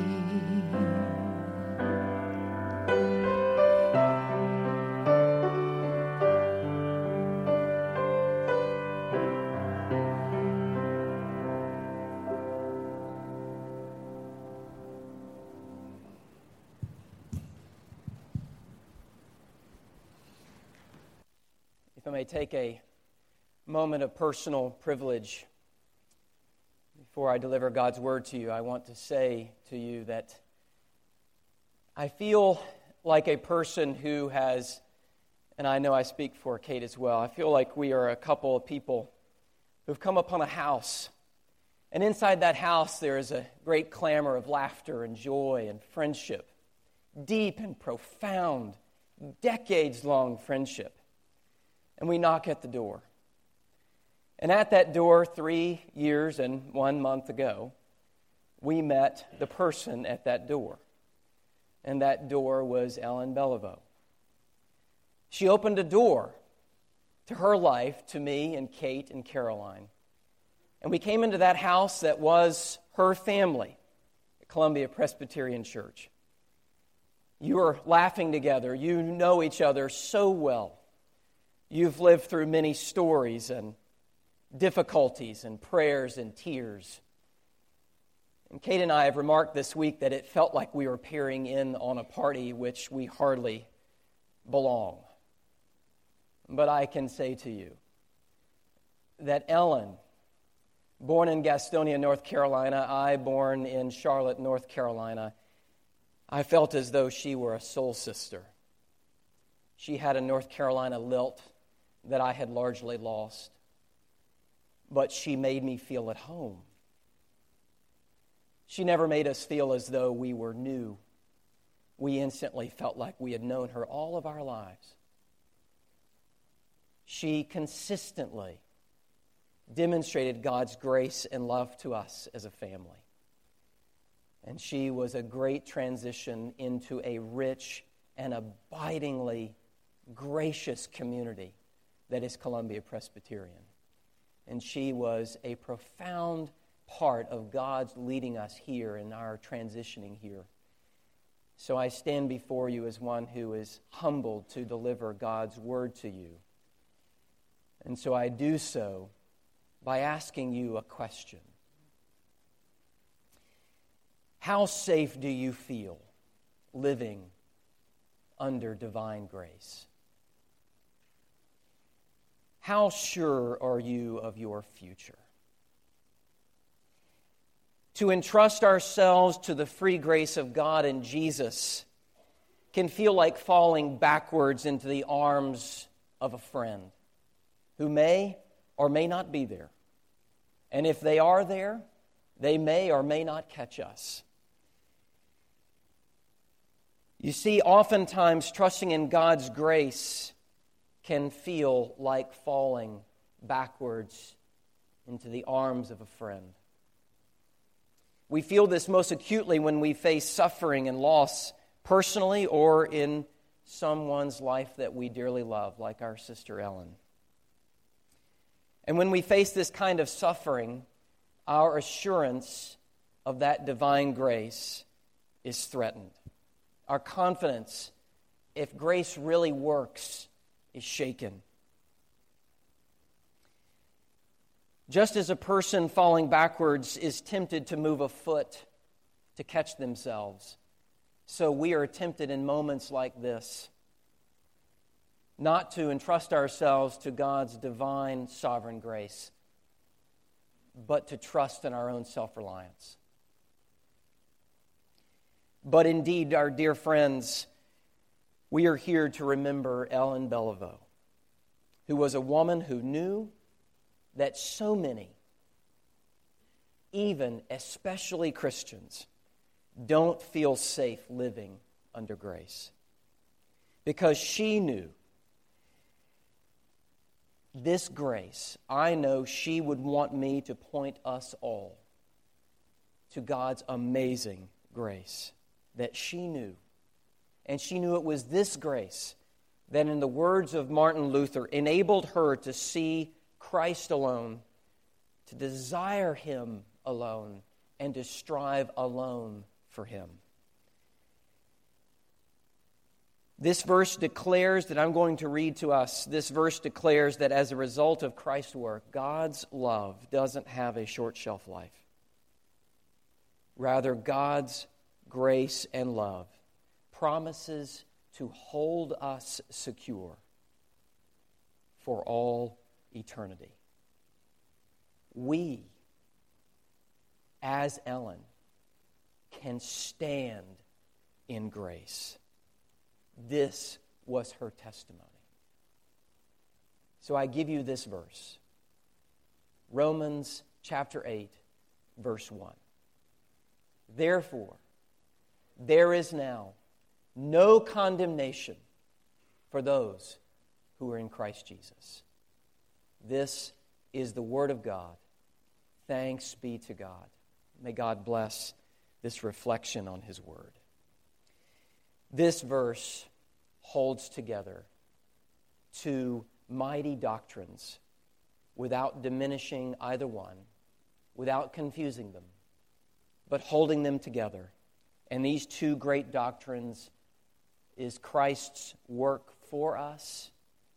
If I may take a moment of personal privilege before I deliver God's word to you, I want to say to you that I feel like a person who has, and I know I speak for Kate as well, I feel like we are a couple of people who've come upon a house. And inside that house there is a great clamor of laughter and joy and friendship, deep and profound, decades-long friendship. And we knock at the door. And at that door, 3 years and 1 month ago, we met the person at that door. And that door was Ellen Beliveau. She opened a door to her life, to me and Kate and Caroline. And we came into that house that was her family, at Columbia Presbyterian Church. You are laughing together. You know each other so well. You've lived through many stories and difficulties and prayers and tears. And Kate and I have remarked this week that it felt like we were peering in on a party which we hardly belong. But I can say to you that Ellen, born in Gastonia, North Carolina, I born in Charlotte, North Carolina, I felt as though she were a soul sister. She had a North Carolina lilt that I had largely lost, but she made me feel at home. She never made us feel as though we were new. We instantly felt like we had known her all of our lives. She consistently demonstrated God's grace and love to us as a family. And she was a great transition into a rich and abidingly gracious community that is Columbia Presbyterian. And she was a profound part of God's leading us here in our transitioning here. So I stand before you as one who is humbled to deliver God's word to you. And so I do so by asking you a question. How safe do you feel living under divine grace? How sure are you of your future? To entrust ourselves to the free grace of God in Jesus can feel like falling backwards into the arms of a friend who may or may not be there. And if they are there, they may or may not catch us. You see, oftentimes trusting in God's grace can feel like falling backwards into the arms of a friend. We feel this most acutely when we face suffering and loss personally or in someone's life that we dearly love, like our sister Ellen. And when we face this kind of suffering, our assurance of that divine grace is threatened. Our confidence, if grace really works, is shaken. Just as a person falling backwards is tempted to move a foot to catch themselves, so we are tempted in moments like this not to entrust ourselves to God's divine sovereign grace, but to trust in our own self-reliance. But indeed, our dear friends, we are here to remember Ellen Beliveau, who was a woman who knew that so many, even especially Christians, don't feel safe living under grace. Because she knew this grace, I know she would want me to point us all to God's amazing grace that she knew. And she knew it was this grace that, in the words of Martin Luther, enabled her to see Christ alone, to desire Him alone, and to strive alone for Him. This verse declares that I'm going to read to us, this verse declares that as a result of Christ's work, God's love doesn't have a short shelf life. Rather, God's grace and love promises to hold us secure for all eternity. We, as Ellen, can stand in grace. This was her testimony. So I give you this verse. Romans chapter 8, verse 1. Therefore, there is now no condemnation for those who are in Christ Jesus. This is the Word of God. Thanks be to God. May God bless this reflection on His Word. This verse holds together two mighty doctrines without diminishing either one, without confusing them, but holding them together. And these two great doctrines is Christ's work for us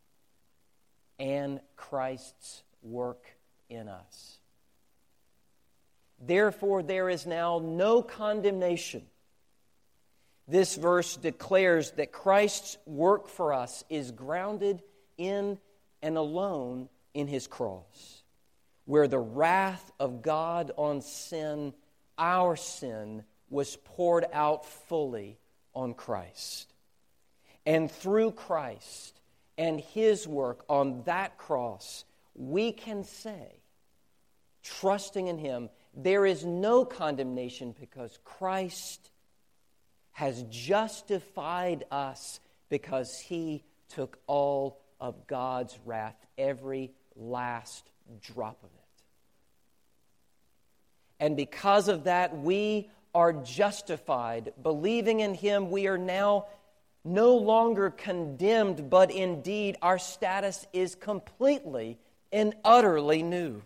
and Christ's work in us. Therefore, there is now no condemnation. This verse declares that Christ's work for us is grounded in and alone in His cross, where the wrath of God on sin, our sin, was poured out fully on Christ. And through Christ and His work on that cross, we can say, trusting in Him, there is no condemnation because Christ has justified us because He took all of God's wrath, every last drop of it. And because of that, we are justified. Believing in Him, we are now no longer condemned, but indeed our status is completely and utterly new.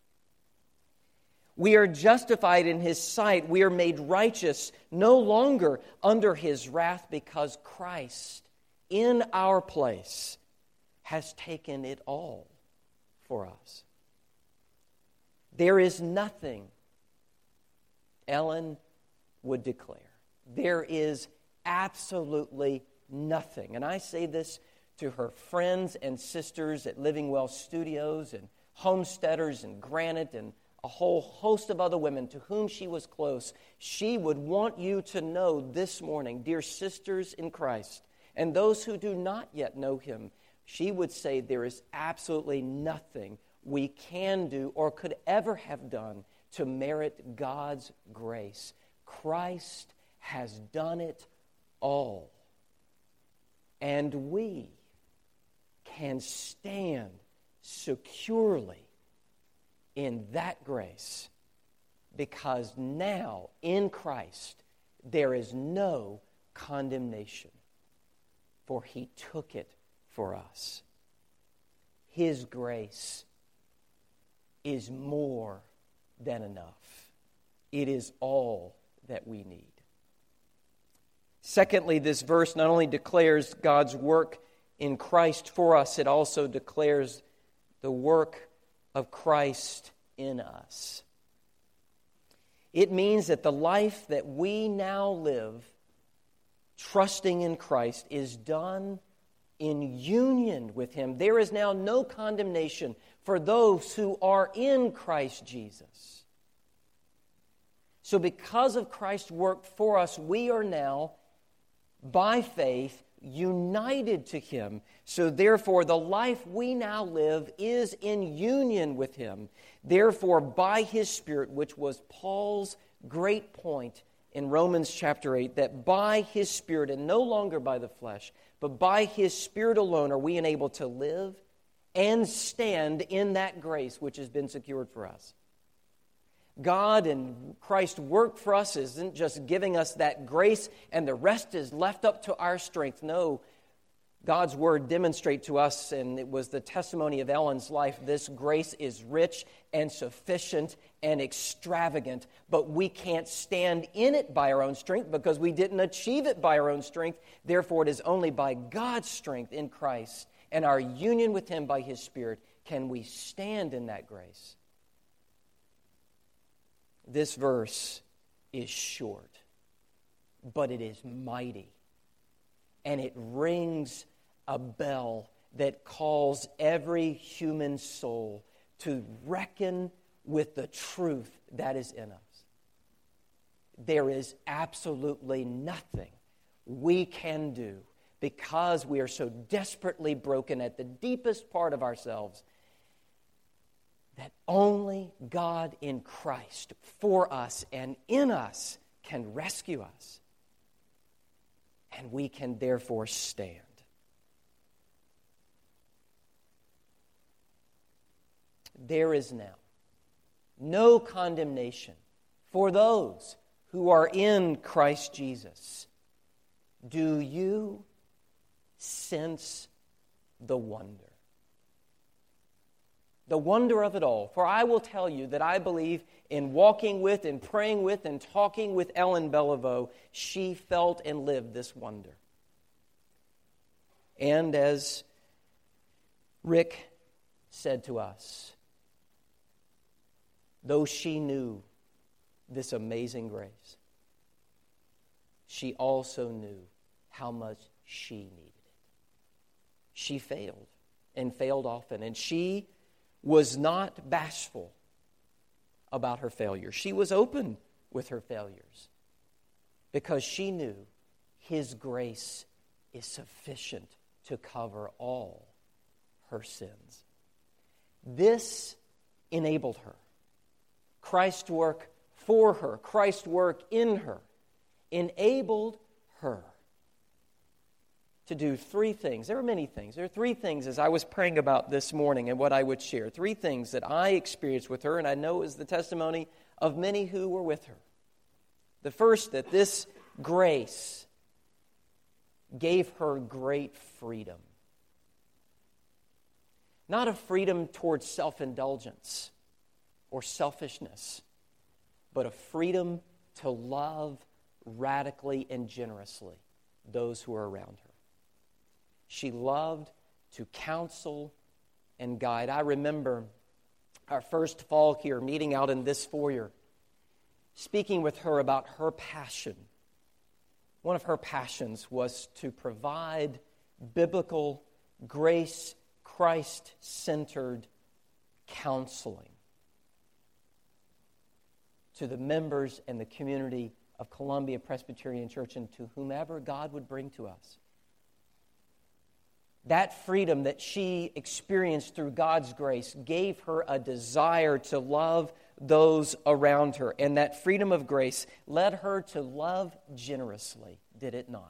We are justified in His sight. We are made righteous, no longer under His wrath, because Christ, in our place, has taken it all for us. There is nothing, Ellen would declare, there is absolutely nothing. And I say this to her friends and sisters at Living Well Studios and Homesteaders and Granite and a whole host of other women to whom she was close. She would want you to know this morning, dear sisters in Christ, and those who do not yet know Him, she would say there is absolutely nothing we can do or could ever have done to merit God's grace. Christ has done it all. And we can stand securely in that grace, because now in Christ there is no condemnation, for He took it for us. His grace is more than enough. It is all that we need. Secondly, this verse not only declares God's work in Christ for us, it also declares the work of Christ in us. It means that the life that we now live, trusting in Christ, is done in union with Him. There is now no condemnation for those who are in Christ Jesus. So because of Christ's work for us, we are now, by faith, united to Him. So therefore, the life we now live is in union with Him. Therefore, by His Spirit, which was Paul's great point in Romans chapter 8, that by His Spirit, and no longer by the flesh, but by His Spirit alone are we enabled to live and stand in that grace which has been secured for us. God and Christ's work for us isn't just giving us that grace and the rest is left up to our strength. No, God's Word demonstrates to us, and it was the testimony of Ellen's life, this grace is rich and sufficient and extravagant, but we can't stand in it by our own strength because we didn't achieve it by our own strength. Therefore, it is only by God's strength in Christ and our union with Him by His Spirit can we stand in that grace. This verse is short, but it is mighty, and it rings a bell that calls every human soul to reckon with the truth that is in us. There is absolutely nothing we can do because we are so desperately broken at the deepest part of ourselves that only God in Christ for us and in us can rescue us. And we can therefore stand. There is now no condemnation for those who are in Christ Jesus. Do you sense the wonder? The wonder of it all. For I will tell you that I believe in walking with and praying with and talking with Ellen Beliveau, she felt and lived this wonder. And as Rick said to us, though she knew this amazing grace, she also knew how much she needed it. She failed and failed often, and she was not bashful about her failure. She was open with her failures because she knew His grace is sufficient to cover all her sins. This enabled her. Christ's work for her, Christ's work in her, enabled her to do three things. There are many things. There are three things as I was praying about this morning and what I would share. Three things that I experienced with her, and I know is the testimony of many who were with her. The first, that this grace gave her great freedom. Not a freedom towards self-indulgence or selfishness, but a freedom to love radically and generously those who are around her. She loved to counsel and guide. I remember our first fall here, meeting out in this foyer, speaking with her about her passion. One of her passions was to provide biblical, grace, Christ-centered counseling to the members and the community of Columbia Presbyterian Church and to whomever God would bring to us. That freedom that she experienced through God's grace gave her a desire to love those around her. And that freedom of grace led her to love generously, did it not?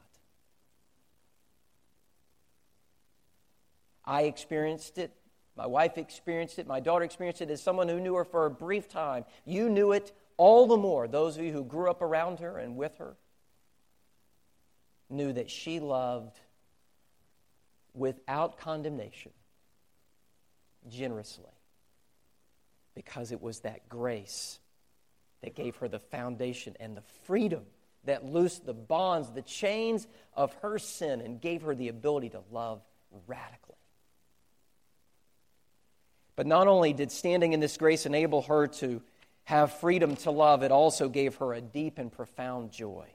I experienced it. My wife experienced it. My daughter experienced it as someone who knew her for a brief time. You knew it all the more. Those of you who grew up around her and with her knew that she loved without condemnation, generously, because it was that grace that gave her the foundation and the freedom that loosed the bonds, the chains of her sin, and gave her the ability to love radically. But not only did standing in this grace enable her to have freedom to love, it also gave her a deep and profound joy.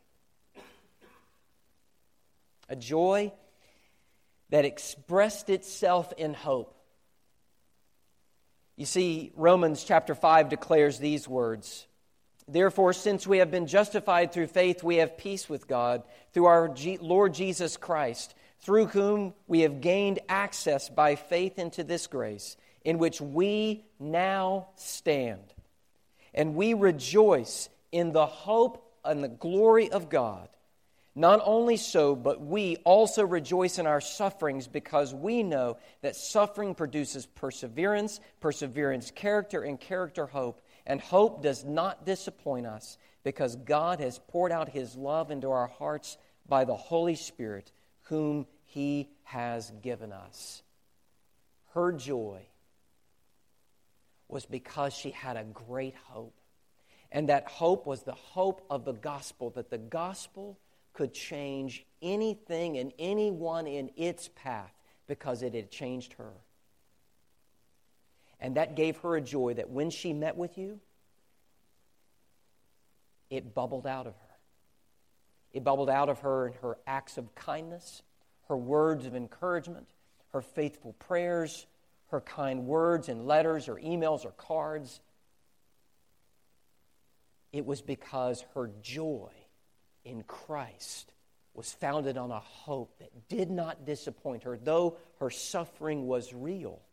A joy that expressed itself in hope. You see, Romans chapter 5 declares these words. Therefore, since we have been justified through faith, we have peace with God through our Lord Jesus Christ, through whom we have gained access by faith into this grace, in which we now stand. And we rejoice in the hope and the glory of God. Not only so, but we also rejoice in our sufferings, because we know that suffering produces perseverance, perseverance character, and character hope. And hope does not disappoint us, because God has poured out His love into our hearts by the Holy Spirit, whom He has given us. Her joy was because she had a great hope. And that hope was the hope of the gospel, that the gospel could change anything and anyone in its path, because it had changed her. And that gave her a joy that when she met with you, it bubbled out of her. It bubbled out of her in her acts of kindness, her words of encouragement, her faithful prayers, her kind words and letters or emails or cards. It was because her joy in Christ was founded on a hope that did not disappoint her, though her suffering was real.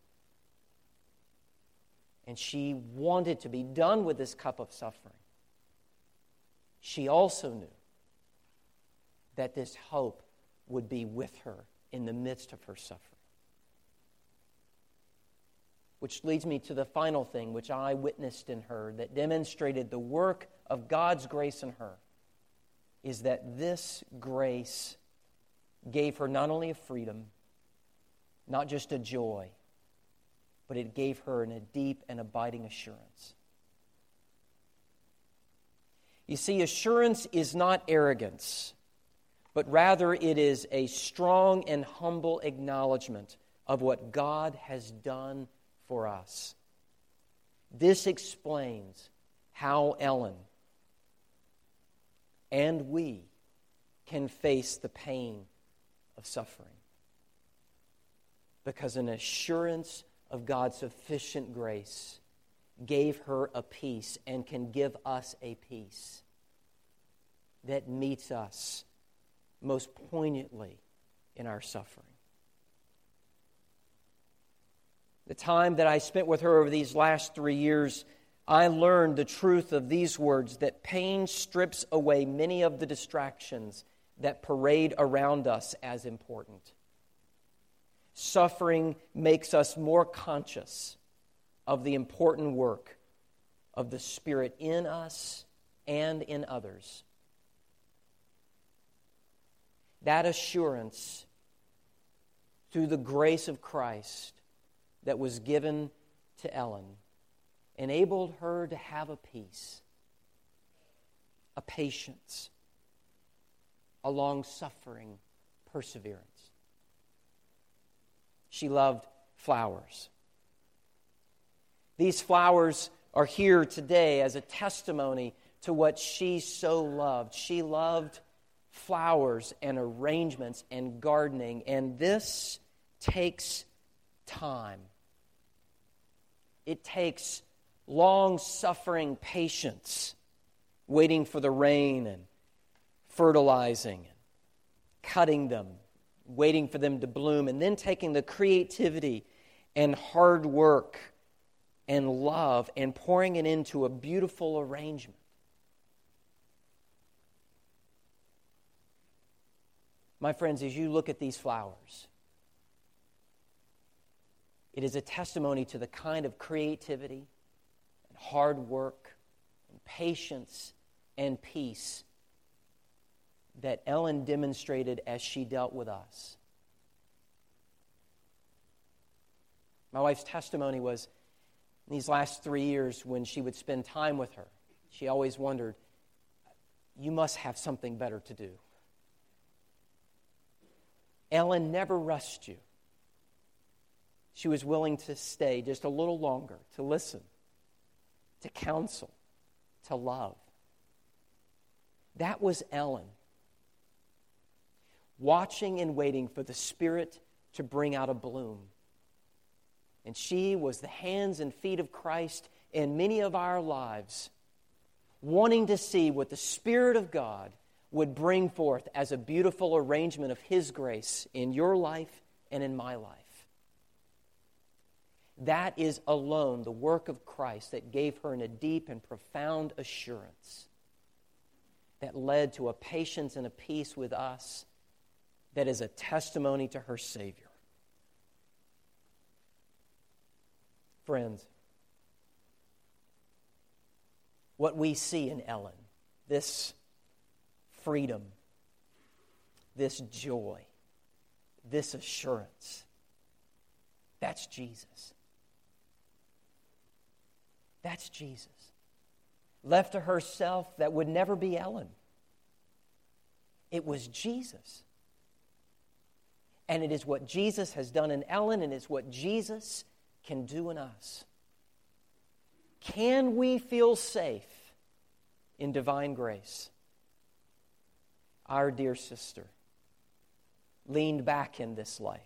And she wanted to be done with this cup of suffering. She also knew that this hope would be with her in the midst of her suffering. Which leads me to the final thing which I witnessed in her that demonstrated the work of God's grace in her, is that this grace gave her not only a freedom, not just a joy, but it gave her a deep and abiding assurance. You see, assurance is not arrogance, but rather it is a strong and humble acknowledgement of what God has done for us. This explains how Ellen and we can face the pain of suffering. Because an assurance of God's sufficient grace gave her a peace and can give us a peace that meets us most poignantly in our suffering. The time that I spent with her over these last 3 years, I learned the truth of these words, that pain strips away many of the distractions that parade around us as important. Suffering makes us more conscious of the important work of the Spirit in us and in others. That assurance, through the grace of Christ that was given to Ellen, enabled her to have a peace, a patience, a long-suffering perseverance. She loved flowers. These flowers are here today as a testimony to what she so loved. She loved flowers and arrangements and gardening, and this takes time. It takes long-suffering patience, waiting for the rain and fertilizing and cutting them, waiting for them to bloom, and then taking the creativity and hard work and love and pouring it into a beautiful arrangement. My friends, as you look at these flowers, it is a testimony to the kind of creativity and hard work and patience and peace that Ellen demonstrated as she dealt with us. My wife's testimony was, in these last 3 years, when she would spend time with her, she always wondered, you must have something better to do. Ellen never rushed you. She was willing to stay just a little longer, to listen, to counsel, to love. That was Ellen, watching and waiting for the Spirit to bring out a bloom. And she was the hands and feet of Christ in many of our lives, wanting to see what the Spirit of God would bring forth as a beautiful arrangement of His grace in your life and in my life. That is alone the work of Christ that gave her a deep and profound assurance that led to a patience and a peace with us that is a testimony to her Savior. Friends, what we see in Ellen, this freedom, this joy, this assurance, that's Jesus. That's Jesus. Left to herself, that would never be Ellen. It was Jesus. And it is what Jesus has done in Ellen, and it's what Jesus can do in us. Can we feel safe in divine grace? Our dear sister leaned back in this life,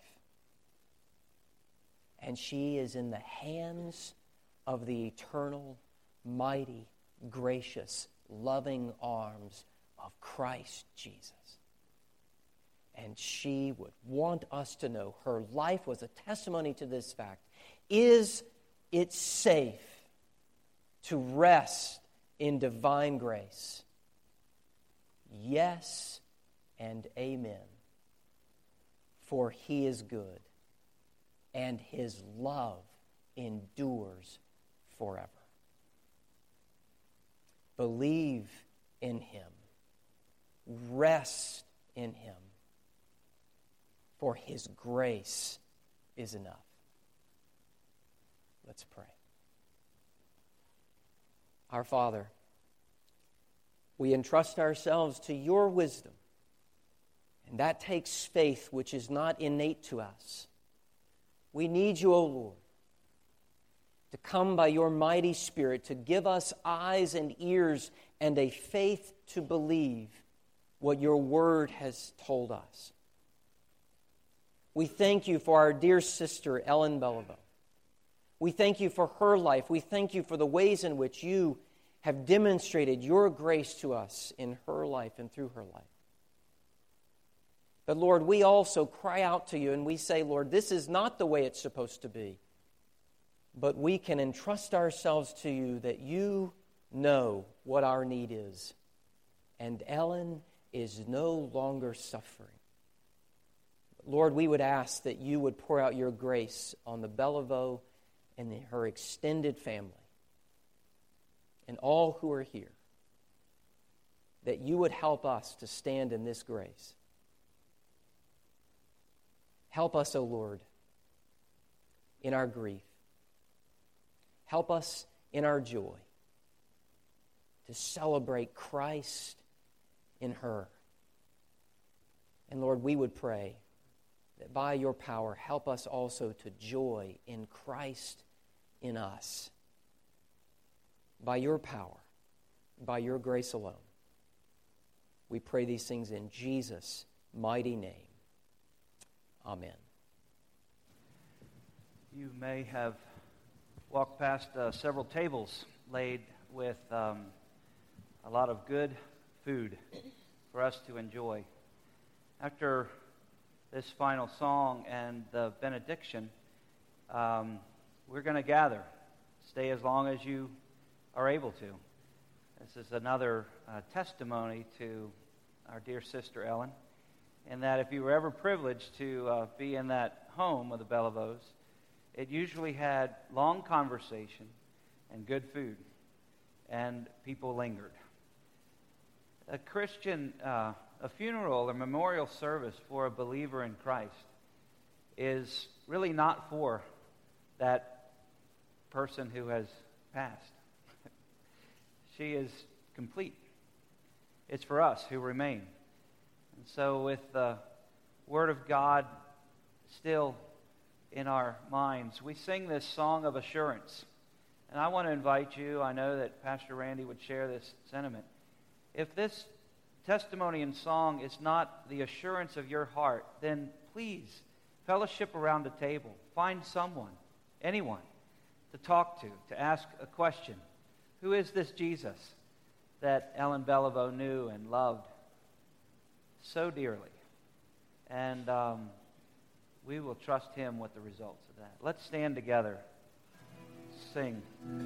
and she is in the hands of the eternal, mighty, gracious, loving arms of Christ Jesus. And she would want us to know her life was a testimony to this fact. Is it safe to rest in divine grace? Yes and amen. For He is good, and His love endures forever. Believe in Him. Rest in Him. For His grace is enough. Let's pray. Our Father, we entrust ourselves to Your wisdom, and that takes faith which is not innate to us. We need You, O Lord, to come by Your mighty Spirit to give us eyes and ears and a faith to believe what Your Word has told us. We thank You for our dear sister, Ellen Beliveau. We thank You for her life. We thank You for the ways in which You have demonstrated Your grace to us in her life and through her life. But Lord, we also cry out to You and we say, Lord, this is not the way it's supposed to be. But we can entrust ourselves to You that You know what our need is. And Ellen is no longer suffering. Lord, we would ask that You would pour out Your grace on the Beliveau and her extended family and all who are here, that You would help us to stand in this grace. Help us, O Lord, in our grief. Help us in our joy to celebrate Christ in her. And Lord, we would pray that by Your power, help us also to joy in Christ in us. By Your power, by Your grace alone. We pray these things in Jesus' mighty name. Amen. You may have walked past several tables laid with a lot of good food for us to enjoy. After this final song and the benediction, we're going to gather. Stay as long as you are able to. This is another testimony to our dear sister Ellen, and that if you were ever privileged to be in that home of the Belivos, it usually had long conversation and good food, and people lingered. A Christian, a funeral or memorial service for a believer in Christ is really not for that person who has passed. She is complete. It's for us who remain. And so with the Word of God still in our minds, we sing this song of assurance. And I want to invite you, I know that Pastor Randy would share this sentiment. If this testimony and song is not the assurance of your heart, then please fellowship around a table. Find someone, anyone, to talk to ask a question. Who is this Jesus? that Ellen Beliveau knew and loved so dearly. And we will trust him with the results of that. Let's stand together, sing.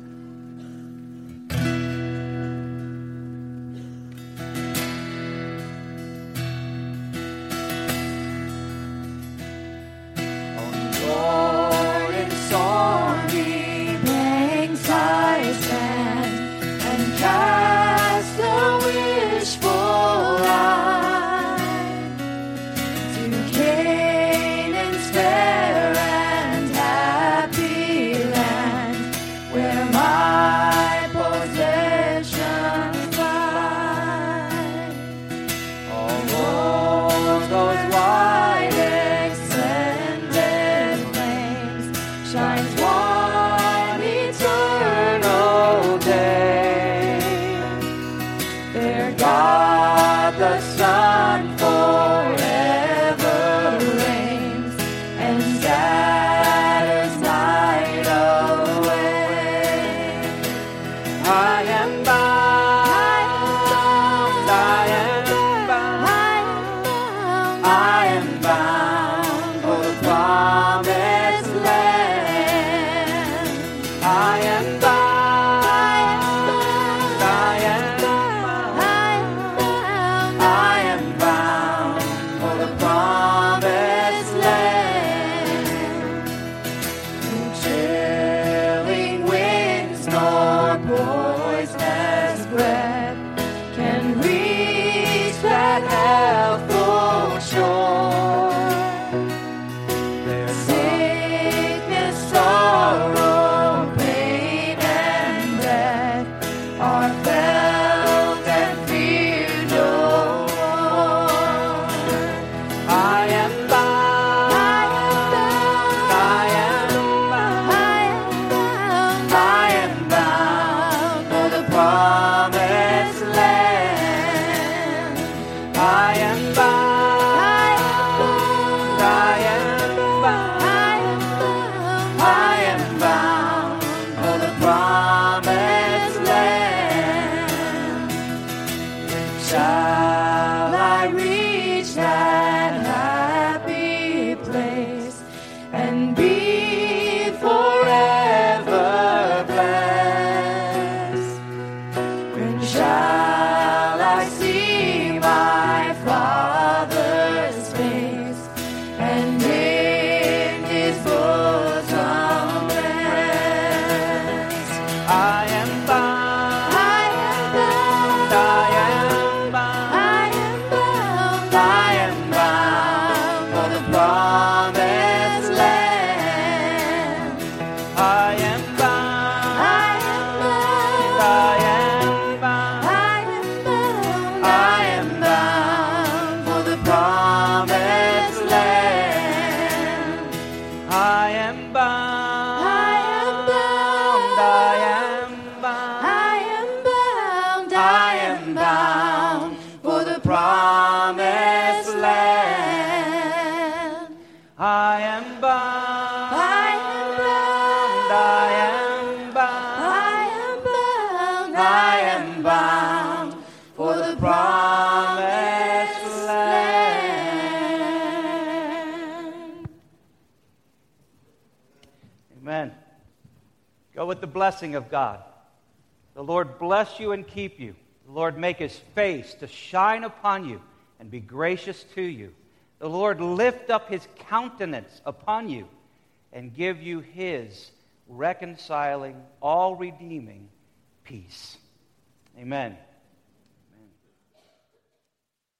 With the blessing of God. The Lord bless you and keep you. The Lord make his face to shine upon you and be gracious to you. The Lord lift up his countenance upon you and give you his reconciling, all-redeeming peace. Amen.